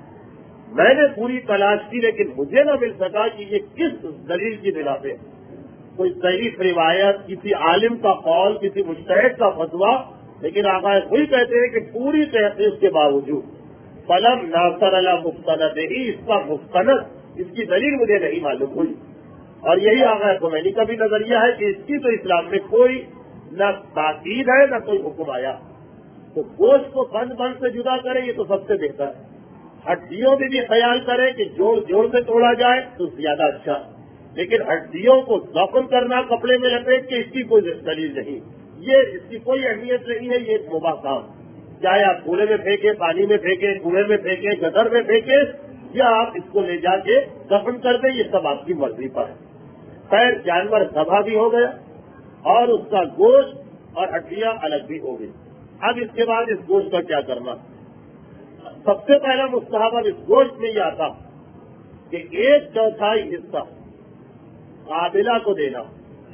میں نے پوری تلاش کی لیکن مجھے نہ مل سکا کہ یہ کس دلیل کی بنا پہ، کوئی صحیح روایت، کسی عالم کا قول، کسی مجتہد کا فتویٰ. لیکن آقا وہی کہتے ہیں کہ پوری تحقیق کے باوجود فلم ناصر علی مستند ہی، اس کا مستند، اس کی دلیل مجھے نہیں معلوم ہوئی. اور یہی آقا خمینی کا بھی نظریہ ہے کہ اس کی تو اسلام میں کوئی نہ تاکید ہے نہ کوئی حکم آیا. تو گوشت کو بند بند سے جدا کرے یہ تو سب سے بہتر ہے. ہڈیوں میں بھی خیال کریں کہ جوڑ جوڑ سے توڑا جائے تو زیادہ اچھا، لیکن ہڈیوں کو دفن کرنا کپڑے میں لپیٹ کے اس کی کوئی دلیل نہیں، یہ اس کی کوئی اہمیت نہیں ہے، یہ ایک مباح کام. چاہے آپ کولے میں پھینکے، پانی میں پھینکے، کنویں میں پھینکے، گٹر میں پھینکے، یا آپ اس کو لے جا کے دفن کر دیں، یہ سب آپ کی مرضی پر ہے۔ خیر جانور ذبح بھی ہو گیا اور اس کا گوشت اور ہڈیاں الگ بھی ہو گئی۔ اب اس کے بعد اس گوشت کا کیا کرنا؟ سب سے پہلا مستحب اب اس گوشت میں یہ آتا کہ ایک چوتھائی حصہ قابلہ کو دینا،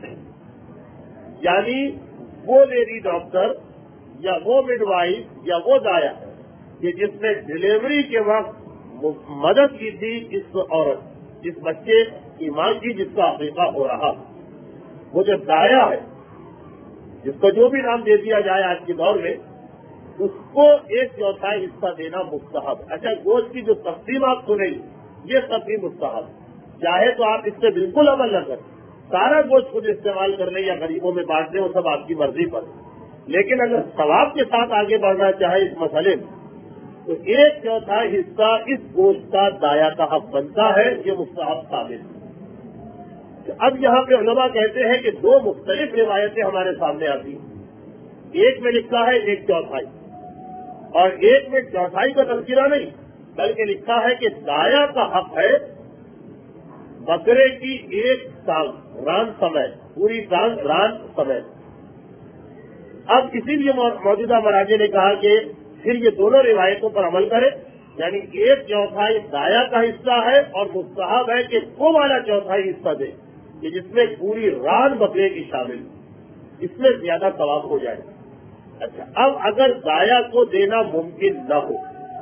یعنی وہ لیڈی ڈاکٹر یا وہ مڈ وائف یا وہ دایا کہ جس نے ڈلیوری کے وقت مدد کی تھی اس عورت، اس بچے کی ماں کی جس کا عقیقہ ہو رہا، وہ جو دایا ہے جس کو جو بھی نام دے دیا جائے آج کے دور میں، اس کو ایک چوتھائی حصہ دینا مستحب۔ اچھا گوشت کی جو تقسیم آپ سنیں یہ تقسیم مستحب، چاہے تو آپ اس سے بالکل عمل نہ کریں، سارا گوشت خود استعمال کر لیں یا غریبوں میں بانٹ دیں، وہ سب آپ کی مرضی پر، لیکن اگر ثواب کے ساتھ آگے بڑھنا چاہے اس مسئلے میں تو ایک چوتھائی حصہ اس گوشت کا دایا کا حق بنتا ہے، یہ مستحب ثابت ہے۔ اب یہاں پہ علماء کہتے ہیں کہ دو مختلف روایتیں ہمارے سامنے آتی ہیں، ایک میں لکھا ہے ایک چوتھائی اور ایک میں چوتھائی کا تذکرہ نہیں بلکہ لکھا ہے کہ دایا کا حق ہے بکرے کی ایک سال ران سمے، پوری سال ران سمے۔ اب اسی لیے موجودہ مراجع نے کہا کہ پھر یہ دونوں روایتوں پر عمل کرے، یعنی ایک چوتھائی دایا کا حصہ ہے اور مستحب ہے کہ وہ والا چوتھائی حصہ دے کہ جس میں پوری ران بکرے کی شامل، اس میں زیادہ ثواب ہو جائے۔ اچھا اب اگر دایا کو دینا ممکن نہ ہو،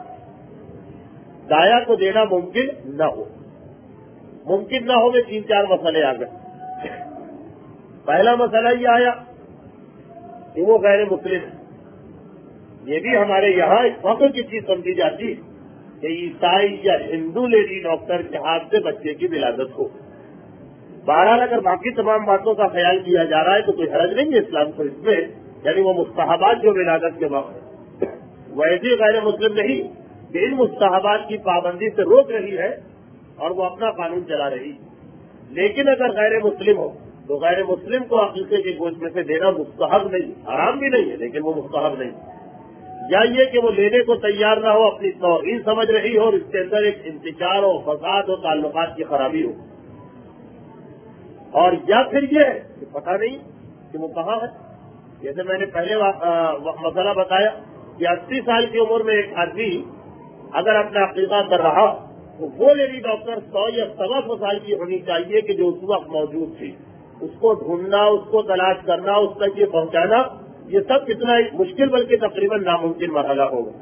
دایا کو دینا ممکن نہ ہو ممکن نہ ہو میں تین چار مسئلے آ گئے۔ پہلا مسئلہ یہ آیا کہ وہ غیر مسلم ہے، یہ بھی ہمارے یہاں اس فخر کی چیز سمجھی جاتی کہ عیسائی یا ہندو لیڈی ڈاکٹر کے ہاتھ سے بچے کی ولادت ہو۔ بہرحال اگر باقی تمام باتوں کا خیال کیا جا رہا ہے تو کوئی حرج نہیں ہے اسلام کو اس میں، یعنی وہ مستحبات جو ولادت کے وقت ویسے غیر مسلم نہیں کہ ان مستحبات کی پابندی سے روک رہی ہے اور وہ اپنا قانون چلا رہی، لیکن اگر غیر مسلم ہو تو غیر مسلم کو عقیقے کے گوشت میں سے دینا مستحب نہیں، حرام بھی نہیں ہے لیکن وہ مستحب نہیں، یا یہ کہ وہ لینے کو تیار نہ ہو، اپنی توہین سمجھ رہی ہو اور اس کے اندر ایک انتشار ہو، فساد ہو، تعلقات کی خرابی ہو، اور یا پھر یہ ہے کہ پتہ نہیں کہ وہ کہاں ہے۔ جیسے میں نے پہلے مسئلہ بتایا کہ اسی سال کی عمر میں ایک آدمی اگر اپنا عقیقہ کر رہا تو وہ لیڈی ڈاکٹر سو یا سوا سو سال کی ہونی چاہیے کہ جو اس وقت موجود تھی، اس کو ڈھونڈنا، اس کو تلاش کرنا، اس تک یہ پہنچانا، یہ سب اتنا مشکل بلکہ تقریباً ناممکن مرحلہ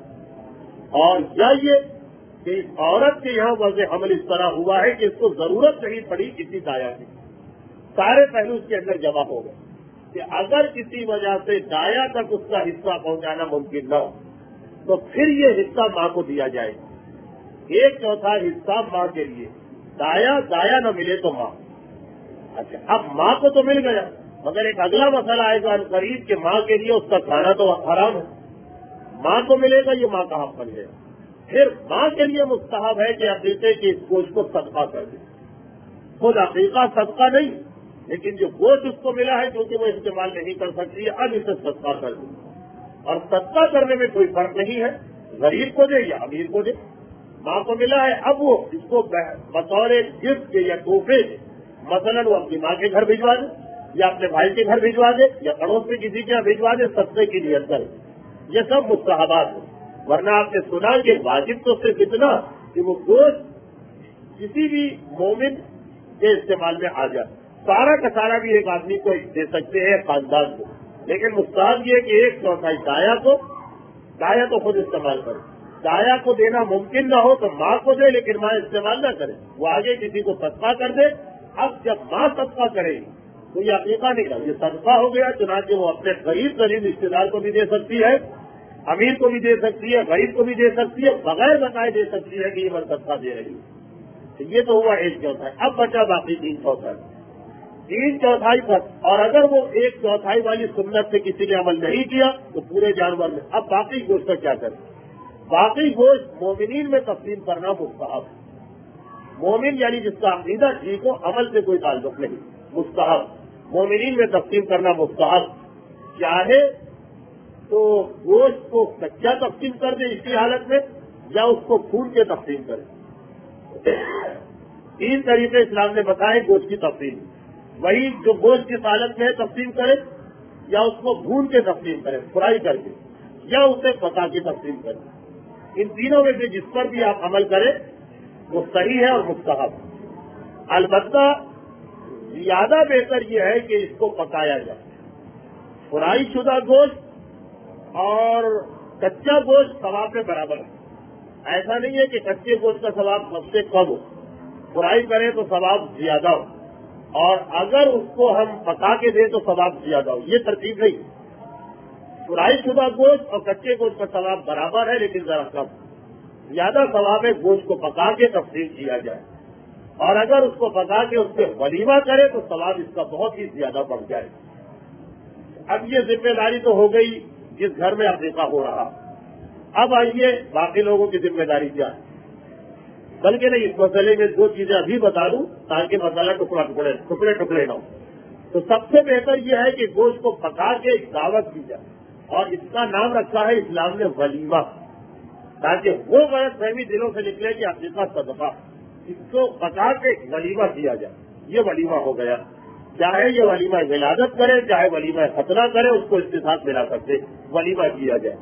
ہوگا۔ اور یا یہ کہ اس عورت کے یہاں وضع حمل اس طرح ہوا ہے کہ اس کو ضرورت نہیں پڑی کسی دایا کی، سارے پہلو اس کے اندر جمع ہو گئے کہ اگر کسی وجہ سے دایا تک اس کا حصہ پہنچانا ممکن نہ ہو تو پھر یہ حصہ ماں کو دیا جائے، ایک چوتھا حصہ ماں کے لیے، دایا دایا نہ ملے تو ماں۔ اچھا اب ماں کو تو مل گیا مگر ایک اگلا مسئلہ آئے گا قریب کہ ماں کے لیے اس کا کھانا تو حرام ہے، ماں کو ملے گا یہ ماں کا حق بن گیا۔ پھر ماں کے لیے مستحب ہے کہ عقیقے کے اس گوشت کو صدقہ کر دے، خود عقیقہ صدقہ نہیں لیکن جو گوشت اس کو ملا ہے کیونکہ وہ استعمال نہیں کر سکتی ہے اب اسے صدقہ کر دے، اور صدقہ کرنے میں کوئی فرق نہیں ہے غریب کو دے یا امیر کو دے، ماں کو ملا ہے اب وہ اس کو بطور گفٹ کے یا تحفے دے، مثلاً وہ اپنی ماں کے گھر بھجوا دے یا اپنے بھائی کے گھر بھجوا دے یا پڑوس میں کسی کے یہاں بھجوا دے، صدقے کی نیت کرے، یہ سب مستحبات ہیں۔ ورنہ آپ نے سنا کہ واجب تو صرف اتنا کہ وہ گوشت کسی بھی مومن کے استعمال میں آ جائے، سارا کا سارا بھی ایک آدمی کو دے سکتے ہیں خاندان کو، لیکن مستحب یہ کہ ایک چوتھائی دایا کو دایا تو خود استعمال کرے، دایا کو دینا ممکن نہ ہو تو ماں کو دے لیکن ماں استعمال نہ کرے، وہ آگے کسی کو صدقہ کر دے۔ اب جب ماں صدقہ کرے گی تو یہ عقیقہ نہیں کر، یہ صدقہ ہو گیا، چنانچہ وہ اپنے قریب قریب رشتے دار کو بھی دے سکتی ہے، امیر کو بھی دے سکتی ہے، غریب کو بھی دے سکتی ہے، بغیر بتائے دے سکتی ہے کہ یہ من صدقہ دے رہی ہے۔ یہ تو ہوا ایک چوتھائی، اب بچا باقی تین چوتھائی تین چوتھائی پر، اور اگر وہ ایک چوتھائی والی سنت سے کسی نے عمل نہیں کیا تو پورے جانور میں اب باقی گوشت کا کیا کریں؟ باقی گوشت مومنین میں تقسیم کرنا مستحب، مومن یعنی جس کا عقیدہ ٹھیک ہو، عمل سے کوئی تعلق نہیں، مستحب، مومنین میں تقسیم کرنا مستحب، چاہے تو گوشت کو کچا تقسیم کر دے اسی حالت میں یا اس کو بھون کے تقسیم کرے؟ تین طریقے اسلام نے بتائے گوشت کی تقسیم. وہی جو گوشت کی حالت میں ہے تقسیم کرے یا اس کو بھون کے تقسیم کرے فرائی کر کے یا اسے پکا کے تقسیم کرے. ان تینوں میں سے جس پر بھی آپ عمل کریں وہ صحیح ہے اور مستحب. البتہ زیادہ بہتر یہ ہے کہ اس کو پکایا جائے. فرائی شدہ گوشت اور کچا گوشت ثواب میں برابر ہے. ایسا نہیں ہے کہ کچے گوشت کا ثواب سب سے کم ہو, فرائی کریں تو ثواب زیادہ ہو, اور اگر اس کو ہم پکا کے دیں تو ثواب زیادہ ہو. یہ ترتیب نہیں. فرائی شدہ گوشت اور کچے گوشت کا ثواب برابر ہے لیکن ذرا کم. زیادہ ثواب ہے گوشت کو پکا کے تقسیم کیا جائے, اور اگر اس کو پکا کے اس پہ ولیمہ کرے تو ثواب اس کا بہت ہی زیادہ بڑھ جائے. اب یہ ذمہ داری تو ہو گئی جس گھر میں عقیقہ ہو رہا. اب آئیے باقی لوگوں کی ذمہ داری کیا ہے. بلکہ نہیں, اس مسئلے میں دو چیزیں ابھی بتا دوں تاکہ مسئلہ ٹکڑا ٹکڑے ٹکڑے ٹکڑے نہ ہو. تو سب سے بہتر یہ ہے کہ گوشت کو پکا کے ایک دعوت دی جائے, اور اس کا نام رکھا ہے اسلام نے ولیمہ, تاکہ وہ غلط فہمی دلوں سے نکلے کہ عقیقہ صدقہ. اس کو پکا کے ولیمہ کیا جائے, یہ ولیمہ ہو گیا. چاہے یہ ولیمہ ولادت کرے چاہے ولیمہ ختنہ کرے, اس کو اس کے ساتھ ملا سکتے, ولیمہ کیا جائے.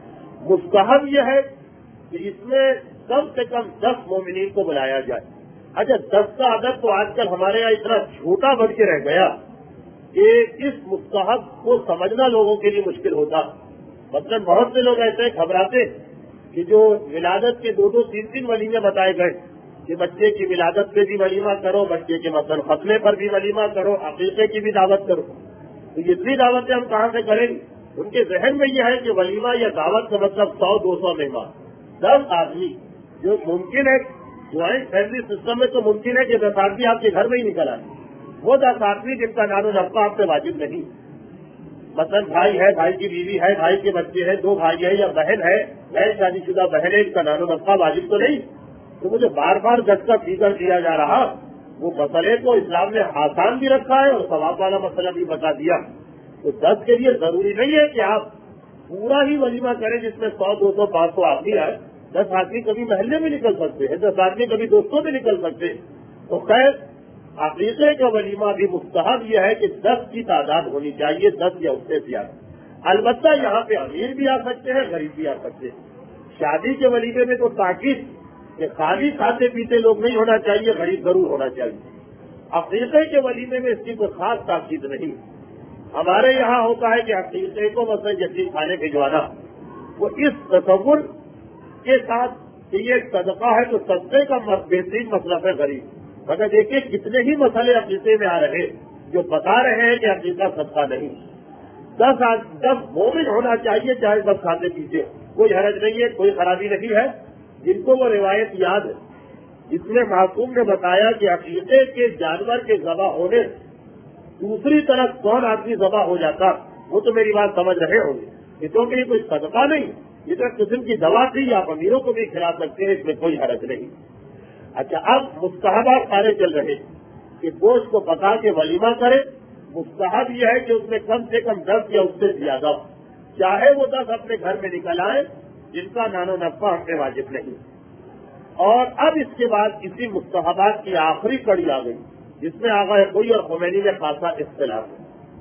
مستحب یہ ہے کہ اس میں کم سے کم دس مومنین کو بلایا جائے. اچھا, دس کا عدد تو آج کل ہمارے یہاں اتنا چھوٹا بن کے رہ گیا کہ اس مستحب کو سمجھنا لوگوں کے لیے مشکل ہوتا. مثلاً بہت سے لوگ ایسے گھبراتے کہ جو ولادت کے دو دو تین تین ولیمے بتائے گئے کہ بچے کی ولادت پہ بھی ولیمہ کرو, بچے کے مثلاً ختنے پر بھی ولیمہ کرو, عقیقے کی بھی دعوت کرو. تو یہ اتنی دعوتیں ہم کہاں سے کریں گے؟ ان کے ذہن میں یہ ہے کہ ولیمہ یا دعوت کا مطلب سو دو سو مہمان, دس آدمی. جو ممکن ہے جوائنٹ فیملی سسٹم میں تو ممکن ہے کہ دس آدمی آپ کے گھر میں ہی نکل آئے. وہ دس آدمی جن کا نام و نفقہ آپ پہ واجب نہیں, مثلاً بھائی ہے, بھائی کی بیوی ہے, بھائی کے بچے ہیں, دو بھائی ہے یا بہن ہے, غیر شادی شدہ بہن ہے, ان کا نام و نفقہ واجب تو نہیں. تو مجھے بار بار دس کا فیگر دیا جا رہا, وہ مسئلے کو اسلام نے آسان بھی رکھا ہے اور ثواب والا مسئلہ بھی بتا دیا. تو دس کے لیے ضروری نہیں ہے کہ آپ پورا ہی ولیمہ کریں جس میں سو دو سو پانچ سو آدمی آئے. دس آدمی کبھی محلے میں نکل سکتے ہیں, دس آدمی کبھی دوستوں میں نکل سکتے. تو خیر, عقیقے کا ولیمہ بھی مستحب یہ ہے کہ دس کی تعداد ہونی چاہیے, دس یا اس سے زیادہ. البتہ یہاں پہ امیر بھی آ سکتے ہیں, غریب بھی آ سکتے ہیں. شادی کے ولیمے میں تو تاکید کہ خالی کھاتے پیتے لوگ نہیں ہونا چاہیے, غریب ضرور ہونا چاہیے. عقیقے کے ولیمے میں اس کی کوئی خاص تاکید نہیں. ہمارے یہاں ہوتا ہے کہ عقیقے کو مثلا یتیم خانے بھجوانا, وہ اس تصور کے ساتھ کہ یہ صدقہ ہے تو صدقے کا بہترین مطلب ہے غریب. مگر دیکھیے کتنے ہی مسئلے عقیقے میں آ رہے جو بتا رہے ہیں کہ عقیقہ صدقہ نہیں. دس دس مومن ہونا چاہیے چاہے سب کھاتے پیتے, کوئی حرج نہیں ہے, کوئی خرابی نہیں ہے. جن کو وہ روایت یاد ہے جس میں معصوم نے بتایا کہ عقیقے کے جانور کے ذبح ہونے دوسری طرف کون آدمی ذبح ہو جاتا, وہ تو میری بات سمجھ رہے ہوں گے. یہ تو کہ کوئی صدقہ نہیں, یہ تو ایک قسم کی دوا تھی, آپ امیروں کو بھی کھلا سکتے ہیں, اس میں کوئی حرج نہیں. اچھا, اب مستحبات سارے چل رہے کہ گوشت کو پکا کے ولیمہ کرے. مستحب یہ ہے کہ اس میں کم سے کم دس یا اس سے زیادہ ہو, چاہے وہ دس اپنے گھر میں نکل آئے جن کا نان و نفع ہم پہ واجب نہیں. اور اب اس کے بعد اسی مستحبات کی آخری کڑی آ گئی جس میں آغا کوئی اور خمینی میں خاصا اختلاف ہے.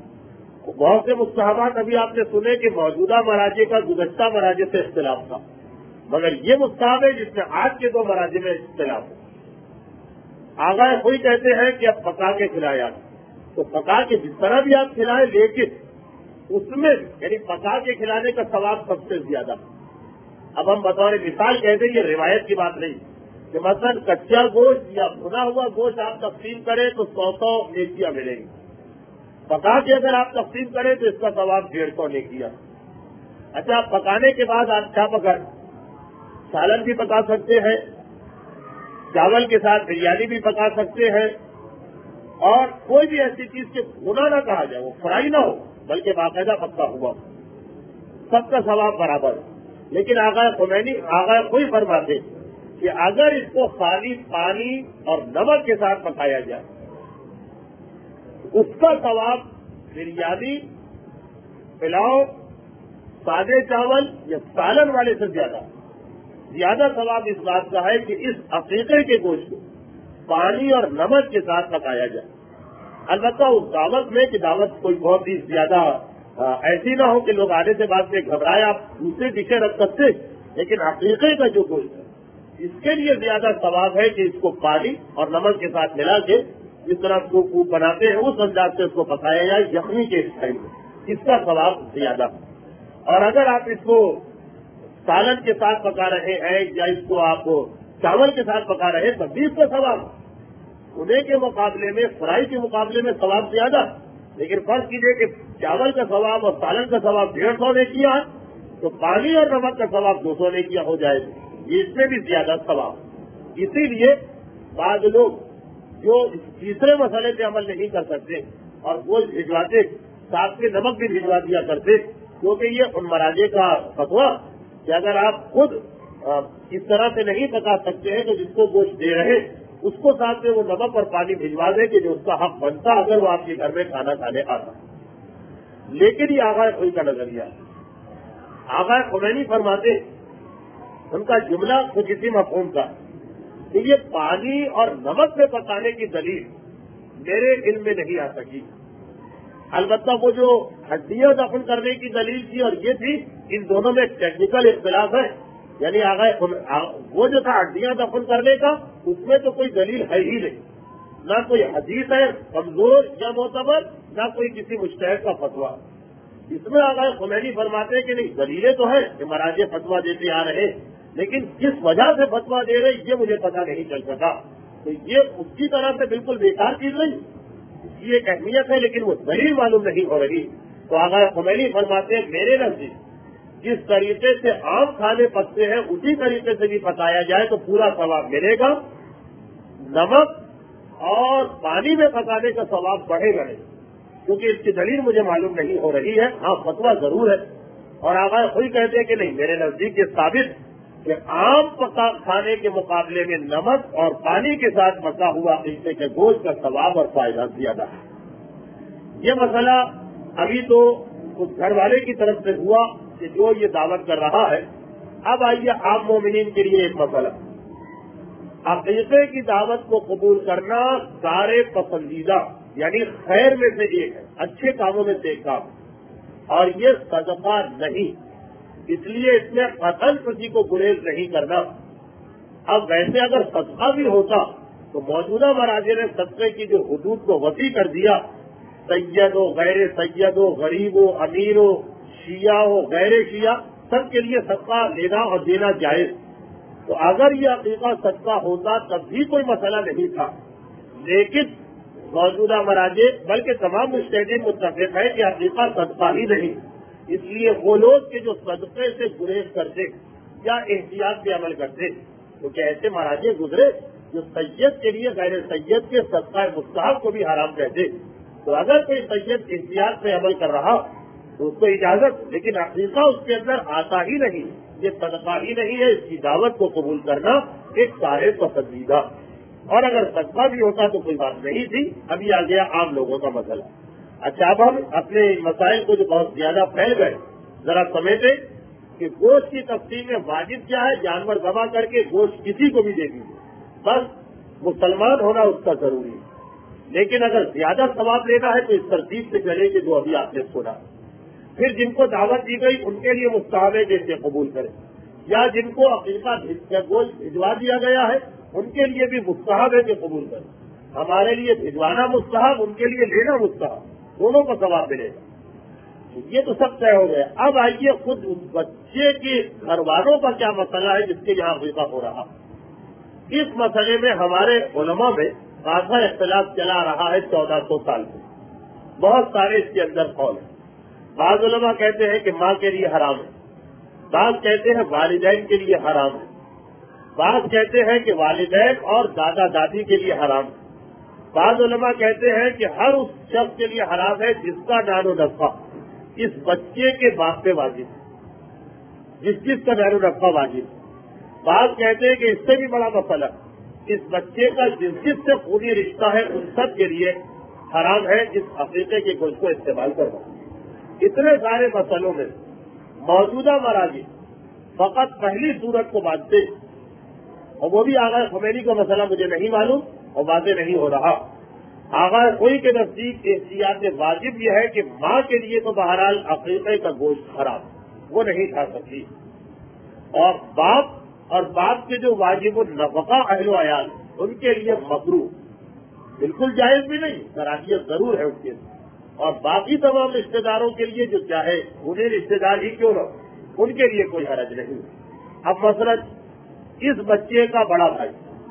بہت سے مستحبات ابھی آپ نے سنے کہ موجودہ مراجع کا گزشتہ مراجع سے اختلاف تھا, مگر یہ مستحب ہے جس میں آج کے دو مراجع میں اختلاف ہے. آغا کوئی کہتے ہیں کہ اب پکا کے کھلایا, تو پکا کے جس طرح بھی آپ کھلائیں, لیکن اس میں یعنی پکا کے کھلانے کا ثواب سب سے زیادہ. اب ہم بطور مثال کہتے ہیں, یہ روایت کی بات نہیں کہ مثلاً کچا گوشت یا بھنا ہوا گوشت آپ تقسیم کریں تو سو سو نیکیاں ملیں گی. پکا کے اگر آپ تقسیم کریں تو اس کا ثواب ڈیڑھ سو نیکیاں. اچھا, پکانے کے بعد آپ کیا پکائیں؟ سالن بھی پکا سکتے ہیں, چاول کے ساتھ بریانی بھی پکا سکتے ہیں, اور کوئی بھی ایسی چیز کے بھونا نہ کہا جائے, وہ فرائی نہ ہو بلکہ باقاعدہ پکا ہوا, سب کا ثواب برابر. لیکن آغا خمینی آغا کوئی فرماتے کہ اگر اس کو خالی پانی اور نمک کے ساتھ پکایا جائے اس کا ثواب بریانی, پلاؤ, سادے چاول یا سالن والے سے زیادہ زیادہ ثواب اس بات کا ہے کہ اس عقیقے کے گوشت کو پانی اور نمک کے ساتھ پکایا جائے. البتہ اس دعوت میں کہ دعوت کوئی بہت ہی زیادہ ایسی نہ ہو کہ لوگ آنے سے بعد میں گھبرائے. آپ دوسرے ڈشیں رکھ سکتے, لیکن عقیقے کا جو گوشت ہے اس کے لیے زیادہ ثواب ہے کہ اس کو پانی اور نمک کے ساتھ ملا کے جس طرح کوپ کوپ بناتے ہیں اس انداز سے اس کو پکایا جائے یخنی کے اسٹائل میں, اس کا ثواب زیادہ. اور اگر آپ اس کو سالن کے ساتھ پکا رہے ہیں یا اس کو آپ چاول کے ساتھ پکا رہے ہیں تب بھی اس کا ثواب انہیں کے مقابلے میں, فرائی کے مقابلے میں ثواب زیادہ. لیکن فرض کیجیے کہ چاول کا ثواب اور سالن کا ثواب ڈیڑھ سو نے کیا تو پانی اور نمک کا ثواب دو سو نے کیا ہو جائے, یہ اس میں بھی زیادہ ثواب. اسی لیے بعض لوگ جو تیسرے مسئلے پہ عمل نہیں کر سکتے اور گوشت بھجواتے ساتھ میں نمک بھی بھجوا دیا کرتے, کیونکہ یہ ان مراجے کا فتویٰ کہ اگر آپ خود اس طرح سے نہیں پکا سکتے ہیں تو جس کو گوشت دے رہے اس کو ساتھ میں وہ نمک اور پانی بھجوا دیں کہ جو اس کا حق بنتا اگر وہ آپ کے گھر میں کھانا کھانے آتا. لیکن یہ آغا خوئی کا نظریہ ہے. آغا خمینی فرماتے ان کا جملہ کچھ اسی مفہوم کا کہ یہ پانی اور نمک میں پکانے کی دلیل میرے علم میں نہیں آ سکی. البتہ وہ جو ہڈیاں دفن کرنے کی دلیل تھی اور یہ تھی, ان دونوں میں ٹیکنیکل اختلاف ہے. یعنی آگے وہ جو تھا ہڈیاں دفن کرنے کا اس میں تو کوئی دلیل ہے ہی نہیں, نہ کوئی حدیث ہے کمزور یا معتبر, نہ کوئی کسی مجتہد کا فتویٰ. اس میں آگے خمینی فرماتے ہیں کہ نہیں دلیلیں تو ہیں کہ مراجع فتویٰ دیتے آ رہے, لیکن کس وجہ سے فتویٰ دے رہے یہ مجھے پتہ نہیں چل سکا. تو یہ اس کی طرح سے بالکل بیکار چیز نہیں, اس کی ایک اہمیت ہے لیکن وہ دلیل معلوم نہیں ہو رہی. تو آغا خمینی فرماتے ہیں میرے نزدیک جس طریقے سے عام کھانے پکتے ہیں اسی طریقے سے بھی پکایا جائے تو پورا ثواب ملے گا. نمک اور پانی میں پکانے کا ثواب بڑھے گا نہیں, کیونکہ اس کی دلیل مجھے معلوم نہیں ہو رہی ہے. ہاں فتویٰ ضرور ہے اور آغا خود کہتے ہیں کہ نہیں میرے نزدیک یہ ثابت کہ عام پکا کھانے کے مقابلے میں نمک اور پانی کے ساتھ پکا ہوا عقیقے کے گوشت کا ثواب اور فائدہ زیادہ ہے. یہ مسئلہ ابھی تو اس گھر والے کی طرف سے ہوا کہ جو یہ دعوت کر رہا ہے. اب آئیے عام مومنین کے لیے ایک مسئلہ, عقیقے کی دعوت کو قبول کرنا سارے پسندیدہ یعنی خیر میں سے ایک ہے, اچھے کاموں میں سے ایک کام, اور یہ صدقہ نہیں, اس لیے اس میں قطعاً کسی کو گریز نہیں کرنا. اب ویسے اگر صدقہ بھی ہوتا تو موجودہ مراجع نے صدقے کی جو حدود کو وسیع کر دیا, سید ہو غیر سید ہو غریب ہو امیر ہو شیعہ ہو غیر شیعہ سب کے لیے صدقہ لینا اور دینا جائز. تو اگر یہ عقیقہ صدقہ ہوتا تب بھی کوئی مسئلہ نہیں تھا, لیکن موجودہ مراجع بلکہ تمام مجتہدین متفق ہے کہ عقیقہ صدقہ ہی نہیں. اس لیے وہ لوگ کہ جو صدقے سے گریز کرتے یا احتیاط پہ عمل کرتے, کیونکہ ایسے مراجع گزرے جو سید کے لیے غیر سید کے صدقہ مستحب کو بھی حرام کہتے. تو اگر کوئی سید احتیاط پہ عمل کر رہا تو اس کو اجازت, لیکن عقیقہ اس کے اندر آتا ہی نہیں, یہ صدقہ ہی نہیں ہے. اس کی دعوت کو قبول کرنا ایک سارے پسندیدہ, اور اگر صدقہ بھی ہوتا تو کوئی بات نہیں تھی. ابھی آ گیا عام لوگوں کا مسئلہ. اچھا اب ہم اپنے مسائل کو جو بہت زیادہ پھیل گئے ذرا سمجھیں کہ گوشت کی تقسیم میں واجب کیا ہے. جانور ذبح کر کے گوشت کسی کو بھی دے دیجیے, بس مسلمان ہونا اس کا ضروری ہے. لیکن اگر زیادہ ثواب لینا ہے تو اس ترتیب سے چلے کہ جو ابھی آپ نے سنا. پھر جن کو دعوت دی گئی ان کے لیے مستحب ہے کہ اسے قبول کریں, یا جن کو عقیقہ گوشت بھجوا دیا گیا ہے ان کے لیے بھی مستحب ہے کہ قبول کریں. ہمارے لیے بھجوانا مستحب, ان کے لیے لینا مستحب, دونوں کا ثواب ملے گا. یہ تو سب طے ہو گیا. اب آئیے خود اس بچے کے گھر والوں کا کیا مسئلہ ہے جس کے یہاں عقیقہ ہو رہا. اس مسئلے میں ہمارے علماء میں خاصا اختلاف چلا رہا ہے چودہ سو سال سے. بہت سارے اس کے اندر قول ہیں. بعض علماء کہتے ہیں کہ ماں کے لیے حرام ہے, بعض کہتے ہیں والدین کے لیے حرام ہے, بعض کہتے ہیں کہ والدین اور دادا دادی کے لیے حرام ہے, بعض علماء کہتے ہیں کہ ہر اس شخص کے لیے حرام ہے جس کا نان و نفع اس بچے کے باپ پہ واجب ہے, جس چیز کا نان و نفع واجب ہے. بعض کہتے ہیں کہ اس سے بھی بڑا مسئلہ اس بچے کا جس جس سے خونی رشتہ ہے ان سب کے لیے حرام ہے جس عقیقے کے گوشت کو استعمال کرنا. اتنے سارے مسئلوں میں موجودہ مراجع فقط پہلی صورت کو مانتے، اور وہ بھی آغا خمینی کا مسئلہ مجھے نہیں معلوم اور واضح نہیں ہو رہا۔ آغا کوئی کے نزدیک احتیاط واجب یہ ہے کہ ماں کے لیے تو بہرحال عقیقے کا گوشت حرام، وہ نہیں کھا سکتی، اور باپ اور باپ کے جو واجب النفقہ اہل و عیال ان کے لیے مکروہ، بالکل جائز بھی نہیں، کراہیت ضرور ہے اس کے، اور باقی تمام رشتے داروں کے لیے جو چاہے انہیں رشتے دار ہی کیوں نہ ان کے لیے کوئی حرج نہیں۔ اب مثلا اس بچے کا بڑا بھائی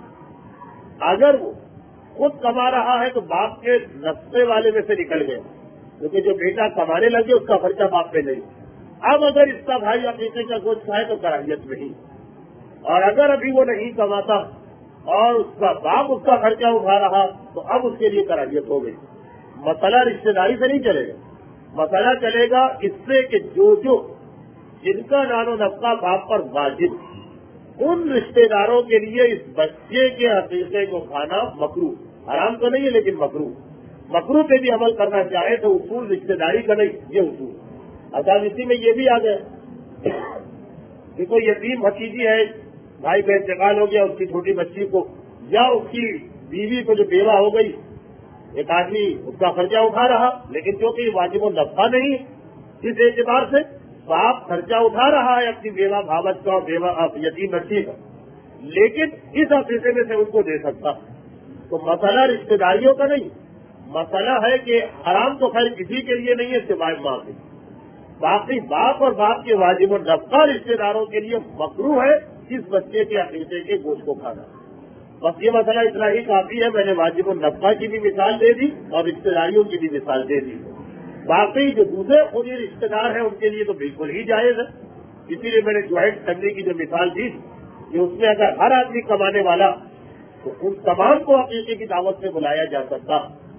اگر وہ خود کما رہا ہے تو باپ کے نسخے والے میں سے نکل گئے، کیونکہ جو بیٹا کمانے لگے اس کا خرچہ باپ پہ نہیں۔ اب اگر اس کا بھائی عقیقے کا گوشت کھائے تو کراہیت نہیں، اور اگر ابھی وہ نہیں کماتا اور اس کا باپ اس کا خرچہ اٹھا رہا تو اب اس کے لیے کراہیت ہو گئی۔ مسئلہ رشتے داری سے نہیں چلے گا، مسئلہ چلے گا اس سے کہ جو جو جن کا نان و نفقہ باپ پر واجب ان رشتے داروں کے لیے اس بچے کے عقیقے کو کھانا مکروہ، حرام تو نہیں ہے لیکن مکروہ، مکروہ پہ بھی عمل کرنا چاہے تو اصول رشتے داری کا نہیں، یہ اصول۔ اچھا اسی میں یہ بھی آ گیا کہ کوئی یتیم بھتیجی ہے، بھائی کا انتقال ہو گیا، اس کی چھوٹی بچی کو یا اس کی بیوی کو جو بیوہ ہو گئی، ایک آدمی اس کا خرچہ اٹھا رہا، لیکن چونکہ یہ واجب و نفقہ نہیں ہے اس اعتبار سے باپ خرچہ اٹھا رہا ہے اپنی بیوہ بھاوت کا اور بیوہ یتیم بچی کا، لیکن اس حصے میں سے ان کو دے سکتا، تو مسئلہ رشتے داریوں کا نہیں، مسئلہ ہے کہ حرام تو خیر کسی کے لیے نہیں ہے سوائے ماں کے، باقی باپ اور باپ کے واجب و نفقہ رشتے داروں کے لیے مکروہ ہے اس بچے کے عقیقے کے گوشت کو کھانا۔ بس یہ مسئلہ اتنا ہی کافی ہے، میں نے واجب النفقہ کی بھی مثال دے دی اور رشتے داریوں کی بھی مثال دے دی، باقی جو دوسرے خود ہی رشتے دار ہیں ان کے لیے تو بالکل ہی جائز ہے۔ اسی لیے میں نے جوائنٹ فیملی کی جو مثال دی کہ اس میں اگر ہر آدمی کمانے والا تو ان تمام کو عقیقے کی دعوت سے بلایا جا سکتا۔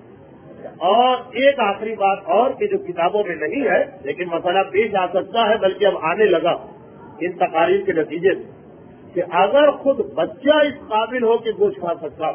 اور ایک آخری بات اور کہ جو کتابوں میں نہیں ہے لیکن مسئلہ پیش آ سکتا ہے، بلکہ اب آنے لگا ان تقاریر کے نتیجے سے، کہ اگر خود بچہ اس قابل ہو کہ گوشت کھا سکتا،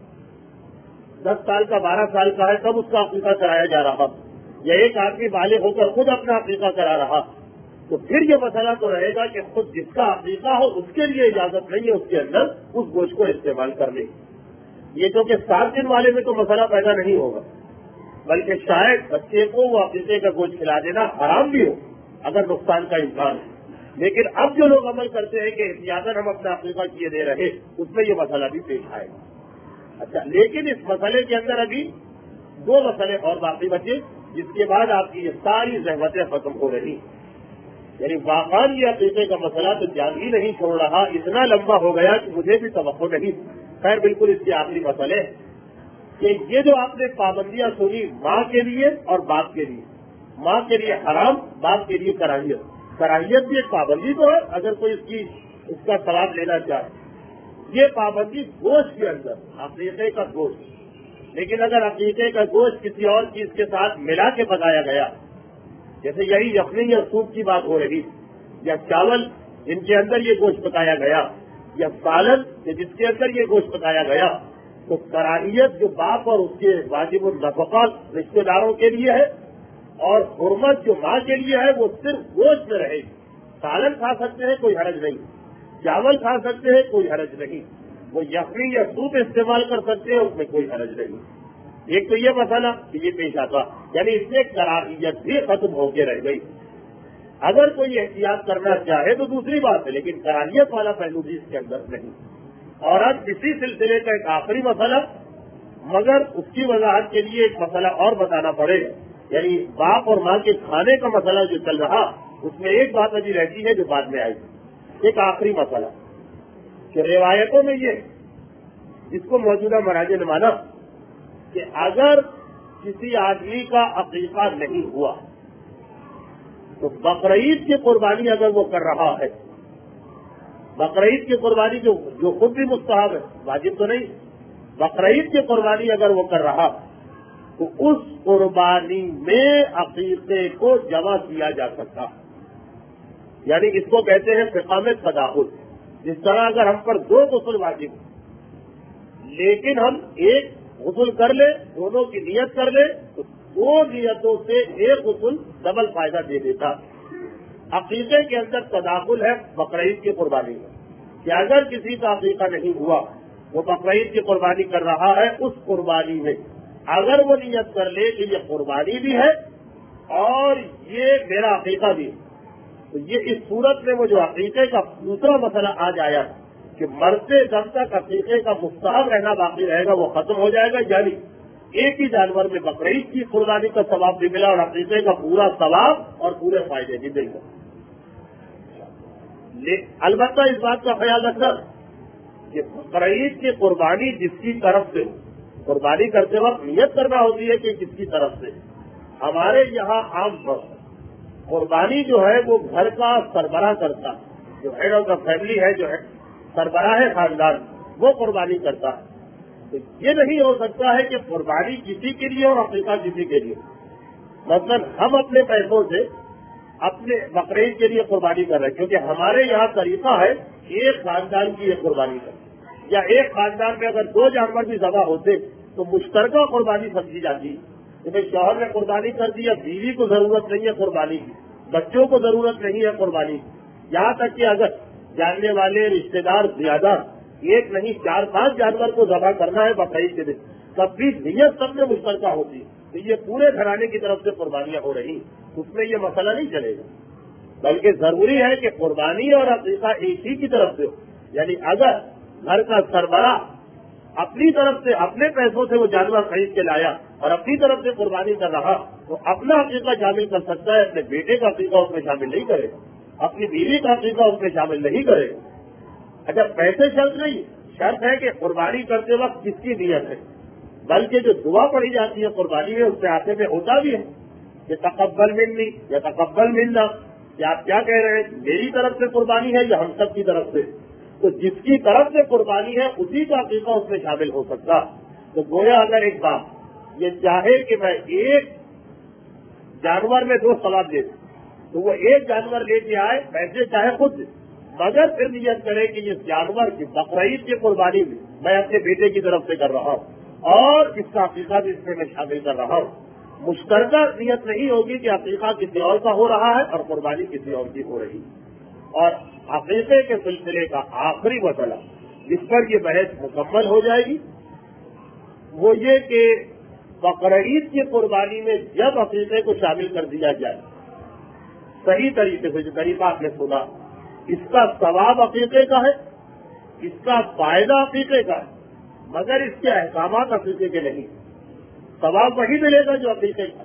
دس سال کا بارہ سال کا ہے تب اس کا عقیقہ کرایا جا رہا، یا ایک آدمی بالغ ہو کر خود اپنا عقیقہ کرا رہا، تو پھر یہ مسئلہ تو رہے گا کہ خود جس کا عقیقہ ہو اس کے لیے اجازت نہیں ہے اس کے اندر اس گوشت کو استعمال کرنے کی۔ یہ کیونکہ سات دن والے میں تو مسئلہ پیدا نہیں ہوگا، بلکہ شاید بچے کو وہ عقیقے کا گوشت کھلا دینا حرام بھی ہو اگر نقصان کا امکان ہے، لیکن اب جو لوگ عمل کرتے ہیں کہ احتیاطاً ہم اپنا عقیقہ کیے دے رہے، اس میں یہ مسئلہ بھی پیش آئے گا۔ اچھا، لیکن اس مسئلے کے اندر ابھی دو مسئلے اور باقی بچے، جس کے بعد آپ کی یہ ساری زحمتیں ختم ہو رہی، یعنی واقعی یہ عقیقے کا مسئلہ تو جان ہی نہیں چھوڑ رہا، اتنا لمبا ہو گیا کہ مجھے بھی توقع نہیں۔ خیر بالکل اس کے آخری مسئلے کہ یہ جو آپ نے پابندیاں سنی ماں کے لیے اور باپ کے لیے، ماں کے لیے حرام، باپ کے لیے کراہیت، کراہیت بھی ایک پابندی تو ہے اگر کوئی اس کی اس کا ثواب لینا چاہے، یہ پابندی گوشت کے اندر عقیقے کا گوشت، لیکن اگر عقیقے کا گوشت کسی اور چیز کے ساتھ ملا کے پکایا گیا، جیسے یہی یخنی یا سوپ کی بات ہو رہی، یا چاول جن کے اندر یہ گوشت پکایا گیا، یا سالن جس کے اندر یہ گوشت پکایا گیا، تو کراہیت جو باپ اور اس کے واجب النفقہ رشتے داروں کے لیے ہے، اور حرمت جو ماں کے لیے ہے وہ صرف گوشت میں رہے گی۔ سالن کھا سکتے ہیں کوئی حرج نہیں، چاول کھا سکتے ہیں کوئی حرج نہیں، وہ یخنی یا سوپ استعمال کر سکتے ہیں اس میں کوئی حرج نہیں۔ ایک تو یہ مسئلہ کہ یہ پیش آتا، یعنی اس میں کراہیت بھی ختم ہو کے رہ گئی۔ اگر کوئی احتیاط کرنا چاہے تو دوسری بات ہے، لیکن کراہیت والا پہلو بھی اس کے اندر نہیں۔ اور اب اسی سلسلے کا ایک آخری مسئلہ، مگر اس کی وضاحت کے لیے ایک مسئلہ اور بتانا پڑے گا، یعنی باپ اور ماں کے کھانے کا مسئلہ جو چل رہا اس میں ایک بات ابھی رہتی ہے جو بعد میں آئی، ایک آخری مسئلہ کہ روایتوں میں یہ جس کو موجودہ مراجع نے مانا کہ اگر کسی آدمی کا عقیقہ نہیں ہوا تو بقرعید کی قربانی اگر وہ کر رہا ہے، بقرعید کی قربانی جو جو خود بھی مستحب ہے، واجب تو نہیں، بقرعید کی قربانی اگر وہ کر رہا تو اس قربانی میں عقیقے کو جمع کیا جا سکتا، یعنی اس کو کہتے ہیں فقہ میں تداخل۔ جس طرح اگر ہم پر دو غسل واجب ہو لیکن ہم ایک غسل کر لیں، دونوں کی نیت کر لیں، تو دو نیتوں سے ایک غسل ڈبل فائدہ دے دیتا۔ عقیقے کے اندر تداخل ہے بقرعید کی قربانی میں کہ اگر کسی کا عقیقہ نہیں ہوا وہ بقرعید کی قربانی کر رہا ہے، اس قربانی میں اگر وہ نیت کر لے کہ یہ قربانی بھی ہے اور یہ میرا عقیقہ بھی ہے، تو یہ اس صورت میں وہ جو عقیقے کا دوسرا مسئلہ آج آیا کہ مرتے دم تک عقیقے کا مستحب رہنا باقی رہے گا، وہ ختم ہو جائے گا، یعنی ایک ہی جانور میں بقرعید کی قربانی کا ثواب بھی ملا اور عقیقے کا پورا ثواب اور پورے فائدے بھی مل گئے۔ البتہ اس بات کا خیال رکھنا کہ بقرعید کی قربانی جس کی طرف سے قربانی کرتے وقت نیت کرنا ہوتی ہے کہ کس کی طرف سے۔ ہمارے یہاں عام طور پر قربانی جو ہے وہ گھر کا سربراہ کرتا ہے، جو ہیڈ آف دا فیملی ہے، جو ہے سربراہ ہے خاندان، وہ قربانی کرتا ہے۔ تو یہ نہیں ہو سکتا ہے کہ قربانی کسی کے لیے اور عقیقہ کسی کے لیے۔ مثلا ہم اپنے پیسوں سے اپنے بقرعید کے لیے قربانی کر رہے ہیں، کیونکہ ہمارے یہاں طریقہ ہے ایک خاندان کی یہ قربانی کرنا، یا ایک خاندان میں اگر دو جانور بھی ذبح ہوتے تو مشترکہ قربانی سمجھی جاتی ہے۔ کیونکہ شوہر نے قربانی کر دی، یا بیوی کو ضرورت نہیں ہے قربانی کی، بچوں کو ضرورت نہیں ہے قربانی کی، یہاں تک کہ اگر جاننے والے رشتے دار زیادہ ایک نہیں چار پانچ جانور کو ذبح کرنا ہے بقرعید کے دن، تب بھی نیت سب میں مشترکہ ہوتی ہے، تو یہ پورے گھرانے کی طرف سے قربانیاں ہو رہی، اس میں یہ مسئلہ نہیں چلے گا، بلکہ ضروری ہے کہ قربانی اور عقیقہ ایک ہی کی طرف سے ہو۔ یعنی اگر گھر کا سربراہ اپنی طرف سے اپنے پیسوں سے وہ جانور خرید کے لایا اور اپنی طرف سے قربانی کر رہا تو اپنا عقیقہ شامل کر سکتا ہے، اپنے بیٹے کا عقیقہ اس میں شامل نہیں کرے گا، اپنی بیوی کا عقیقہ اس میں شامل نہیں کرے گا۔ اچھا پیسے شرط نہیں، شرط ہے کہ قربانی کرتے وقت کس کی نیت ہے، بلکہ جو دعا پڑھی جاتی ہے قربانی میں اس سے آتے میں ہوتا بھی ہے کہ تقبل منی یا تقبل منا، کہ آپ کیا کہہ رہے ہیں میری طرف سے قربانی ہے یا ہم سب کی طرف سے؟ تو جس کی طرف سے قربانی ہے اسی کا عقیقہ اس میں شامل ہو سکتا۔ تو گویا اگر ایک باپ یہ چاہے کہ میں ایک جانور میں دو ثواب دے دوں تو وہ ایک جانور لے کے آئے، پیسے چاہے خود دے، مگر پھر نیت کرے کہ اس جانور کی بقرعید کی قربانی میں میں اپنے بیٹے کی طرف سے کر رہا ہوں اور اس کا عقیقہ بھی اس میں میں شامل کر رہا ہوں۔ مشترکہ نیت نہیں ہوگی کہ عقیقہ کسی اور کا ہو رہا ہے اور قربانی کسی اور کی ہو رہی۔ اور عقیقے کے سلسلے کا آخری مسئلہ جس پر یہ بحث مکمل ہو جائے گی وہ یہ کہ بقرعید کی قربانی میں جب عقیقے کو شامل کر دیا جائے صحیح طریقے سے، جو طریقہ آپ نے سنا، اس کا ثواب عقیقے کا ہے، اس کا فائدہ عقیقے کا ہے، مگر اس کے احکامات عقیقے کے نہیں۔ ثواب وہی ملے گا جو عقیقے کا،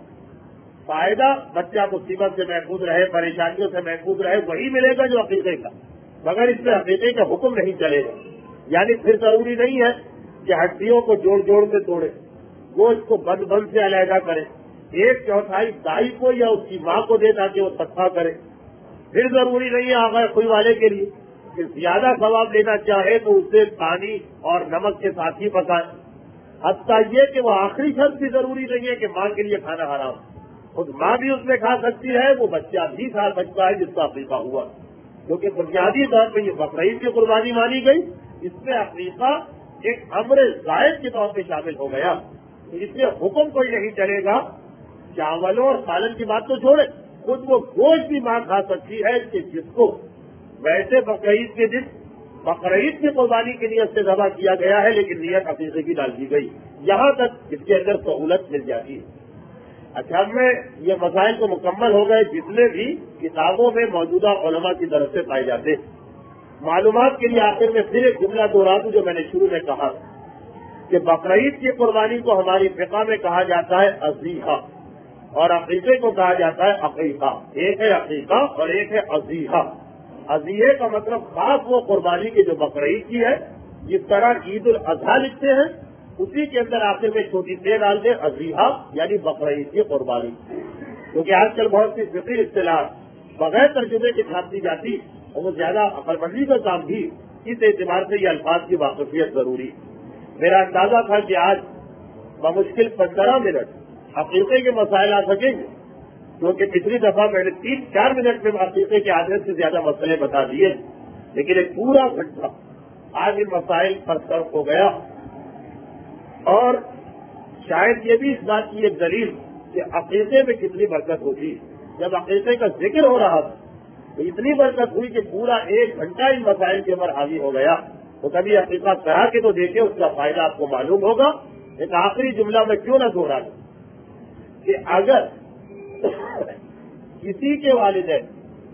فائدہ بچہ مصیبت سے محفوظ رہے، پریشانیوں سے محفوظ رہے، وہی ملے گا جو عقیقے کا، مگر اس میں عقیقے کا حکم نہیں چلے گا۔ یعنی پھر ضروری نہیں ہے کہ ہڈیوں کو جوڑ جوڑ کے توڑے، گوشت کو بند بند سے علیحدہ کرے، ایک چوتھائی دائی کو یا اس کی ماں کو دے تاکہ وہ صدقہ کرے۔ پھر ضروری نہیں ہے آغا کوئی والے کے لیے کہ زیادہ ثواب لینا چاہے تو اسے پانی اور نمک کے ساتھ ہی پکائے، حتیٰ یہ کہ وہ آخری شرط بھی ضروری نہیں ہے کہ ماں کے لیے کھانا حرام، خود ماں بھی اس میں کھا سکتی ہے، وہ بچہ بھی کھا سکتا ہے جس کا عقیقہ ہوا، کیونکہ بنیادی طور پہ یہ بقرعید کی قربانی مانی گئی، اس میں عقیقہ ایک امر زائد کے طور پہ شامل ہو گیا، اس میں حکم کوئی نہیں چلے گا۔ چاولوں اور سالن کی بات تو چھوڑے، خود وہ گوشت بھی ماں کھا سکتی ہے کہ جس کو ویسے بقرعید کے دن بقرعید کی قربانی کی نیت سے ذبح کیا گیا ہے لیکن نیت عقیقے کی ڈال دی گئی، یہاں تک اس کے اندر سہولت مل جاتی ہے۔ اچھا میں یہ مسائل تو مکمل ہو گئے جتنے بھی کتابوں میں موجودہ علماء کی طرف سے پائے جاتے ہیں۔ معلومات کے لیے آخر میں پھر ایک جملہ دوہرا دوں جو میں نے شروع میں کہا کہ بقرعید کی قربانی کو ہماری فقہ میں کہا جاتا ہے اضیحہ اور عقیقے کو کہا جاتا ہے عقیقہ۔ ایک ہے عقیقہ اور ایک ہے اضیحہ۔ اضیحے کا مطلب خاص وہ قربانی کی جو بقرعید کی ہے، جس طرح عید الاضحیٰ لکھتے ہیں اسی کے اندر آخر میں چھوٹی سی ڈال دیں اضیحہ یعنی بقرعید کی قربانی، کیونکہ آج کل بہت سی فقہی اصطلاح بغیر ترجمے کے چھاپی جاتی اور وہ زیادہ عقل مندی کا کام بھی، اس اعتبار سے یہ الفاظ کی واقفیت ضروری۔ میرا اندازہ تھا کہ آج بمشکل پندرہ منٹ عقیقے کے مسائل آ سکیں گے، کیونکہ پچھلی دفعہ میں نے تین چار منٹ میں عقیقے کے آدھے سے زیادہ مسئلے بتا دیے، لیکن ایک پورا گھنٹہ آج ان مسائل پر صرف ہو گیا۔ اور شاید یہ بھی اس بات کی ایک دلیل کہ عقیقے میں کتنی برکت ہوتی ہے۔ جب عقیقے کا ذکر ہو رہا تھا تو اتنی برکت ہوئی کہ پورا ایک گھنٹہ ان مسائل کے اوپر حاوی ہو گیا. تو کبھی عقیقہ کرا کے تو دیکھیں, اس کا فائدہ آپ کو معلوم ہوگا. ایک آخری جملہ میں کیوں نہ دوہرا دوں کہ اگر کسی کے والدین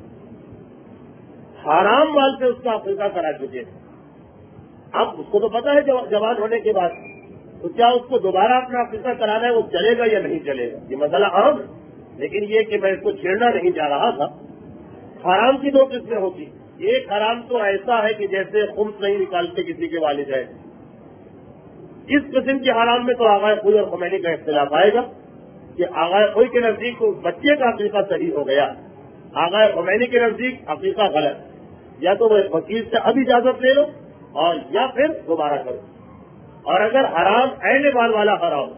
حرام مال سے اس کا عقیقہ کرا چکے, اب اس کو تو پتا ہے جوان ہونے کے بعد, تو کیا اس کو دوبارہ اپنا عقیقہ کرانا ہے, وہ چلے گا یا نہیں چلے گا؟ یہ مسئلہ عام ہے, لیکن یہ کہ میں اس کو چھیڑنا نہیں جا رہا تھا. حرام کی دو قسمیں ہوتی. ایک حرام تو ایسا ہے کہ جیسے خمس نہیں نکالتے کسی کے والدین, اس قسم کے حرام میں تو آغائے خوئی اور خمینی کا اختلاف آئے گا کہ آغائے خوئی کے نزدیک تو بچے کا عقیقہ صحیح ہو گیا, آغائے خمینی کے نزدیک عقیقہ غلط. یا تو وہ وکیل سے اب اجازت لے لو اور یا پھر دوبارہ کرو. اور اگر حرام عین مال والا حرام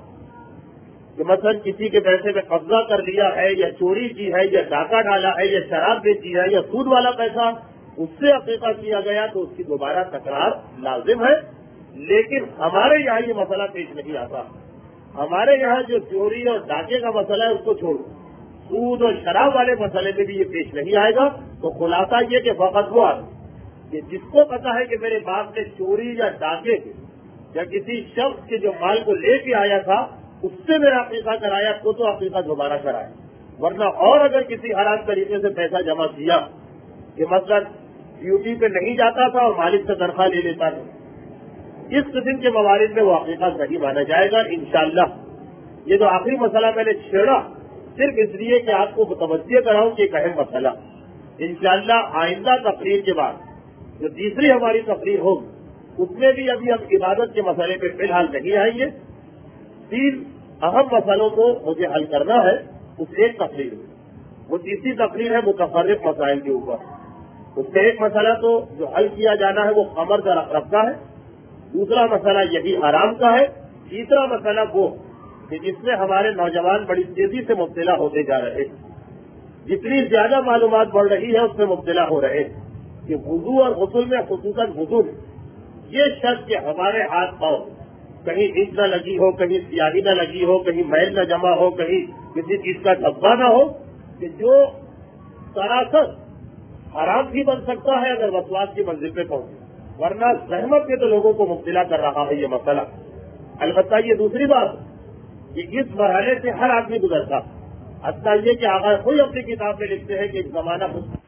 کہ مثلا کسی کے پیسے میں قبضہ کر لیا ہے, یا چوری کی ہے, یا ڈاکہ ڈالا ہے, یا شراب بیچی ہے, یا سود والا پیسہ اس سے عقیقہ کیا گیا, تو اس کی دوبارہ تکرار لازم ہے. لیکن ہمارے یہاں یہ مسئلہ پیش نہیں آتا. ہمارے یہاں جو چوری اور ڈاکے کا مسئلہ ہے اس کو چھوڑو, سود اور شراب والے مسئلے میں بھی یہ پیش نہیں آئے گا. تو خلاصہ یہ کہ فقط وہ کہ جس کو پتا ہے کہ میرے باپ نے چوری یا ڈاکے کے یا کسی شخص کے جو مال کو لے کے آیا تھا اس سے میرا عقیقہ کرایا, تو تو عقیقہ دوبارہ کرائے. ورنہ اور اگر کسی حرام طریقے سے پیسہ جمع کیا کہ مطلب ڈیوٹی پہ نہیں جاتا تھا اور مالک سے تنخواہ لے لیتا تھا, اس قسم کے موارد میں وہ عقیقہ صحیح مانا جائے گا انشاءاللہ. یہ جو آخری مسئلہ میں نے چھیڑا صرف اس لیے کہ آپ کو متوجہ کراؤں کہ ایک اہم مسئلہ. انشاءاللہ آئندہ تقریر کے بعد جو تیسری ہماری تقریر ہوگی اس میں بھی ابھی ہم عبادت کے مسئلے پہ فی الحال نہیں آئیں گے. تین اہم مسئلوں کو مجھے حل کرنا ہے اس ایک تقریر میں. وہ تیسری تقریر ہے متفرق مسائل کے اوپر. اس میں ایک مسئلہ تو جو حل کیا جانا ہے وہ قمر کا رقرب کا ہے, دوسرا مسئلہ یہی حرام کا ہے, تیسرا مسئلہ وہ کہ جس میں ہمارے نوجوان بڑی تیزی سے مبتلا ہوتے جا رہے ہیں. جتنی زیادہ معلومات بڑھ رہی ہے اس میں مبتلا ہو رہے ہیں کہ وضو اور غسل میں خصوصاً وضو یہ شرط کہ ہمارے ہاتھ پاؤں کہیں اینٹ نہ لگی ہو, کہیں سیاہی نہ لگی ہو, کہیں میل نہ جمع ہو, کہیں کسی چیز کا دھبا نہ ہو, کہ جو سراسر حرام بھی بن سکتا ہے اگر وسواس کی منزل پہ پہنچے. ورنہ زحمت کے تو لوگوں کو مبتلا کر رہا ہے یہ مسئلہ. البتہ یہ دوسری بات کہ اس مرحلے سے ہر آدمی گزرتا. حتیٰ یہ کہ آغاز کوئی اپنی کتاب میں لکھتے ہیں کہ ایک زمانہ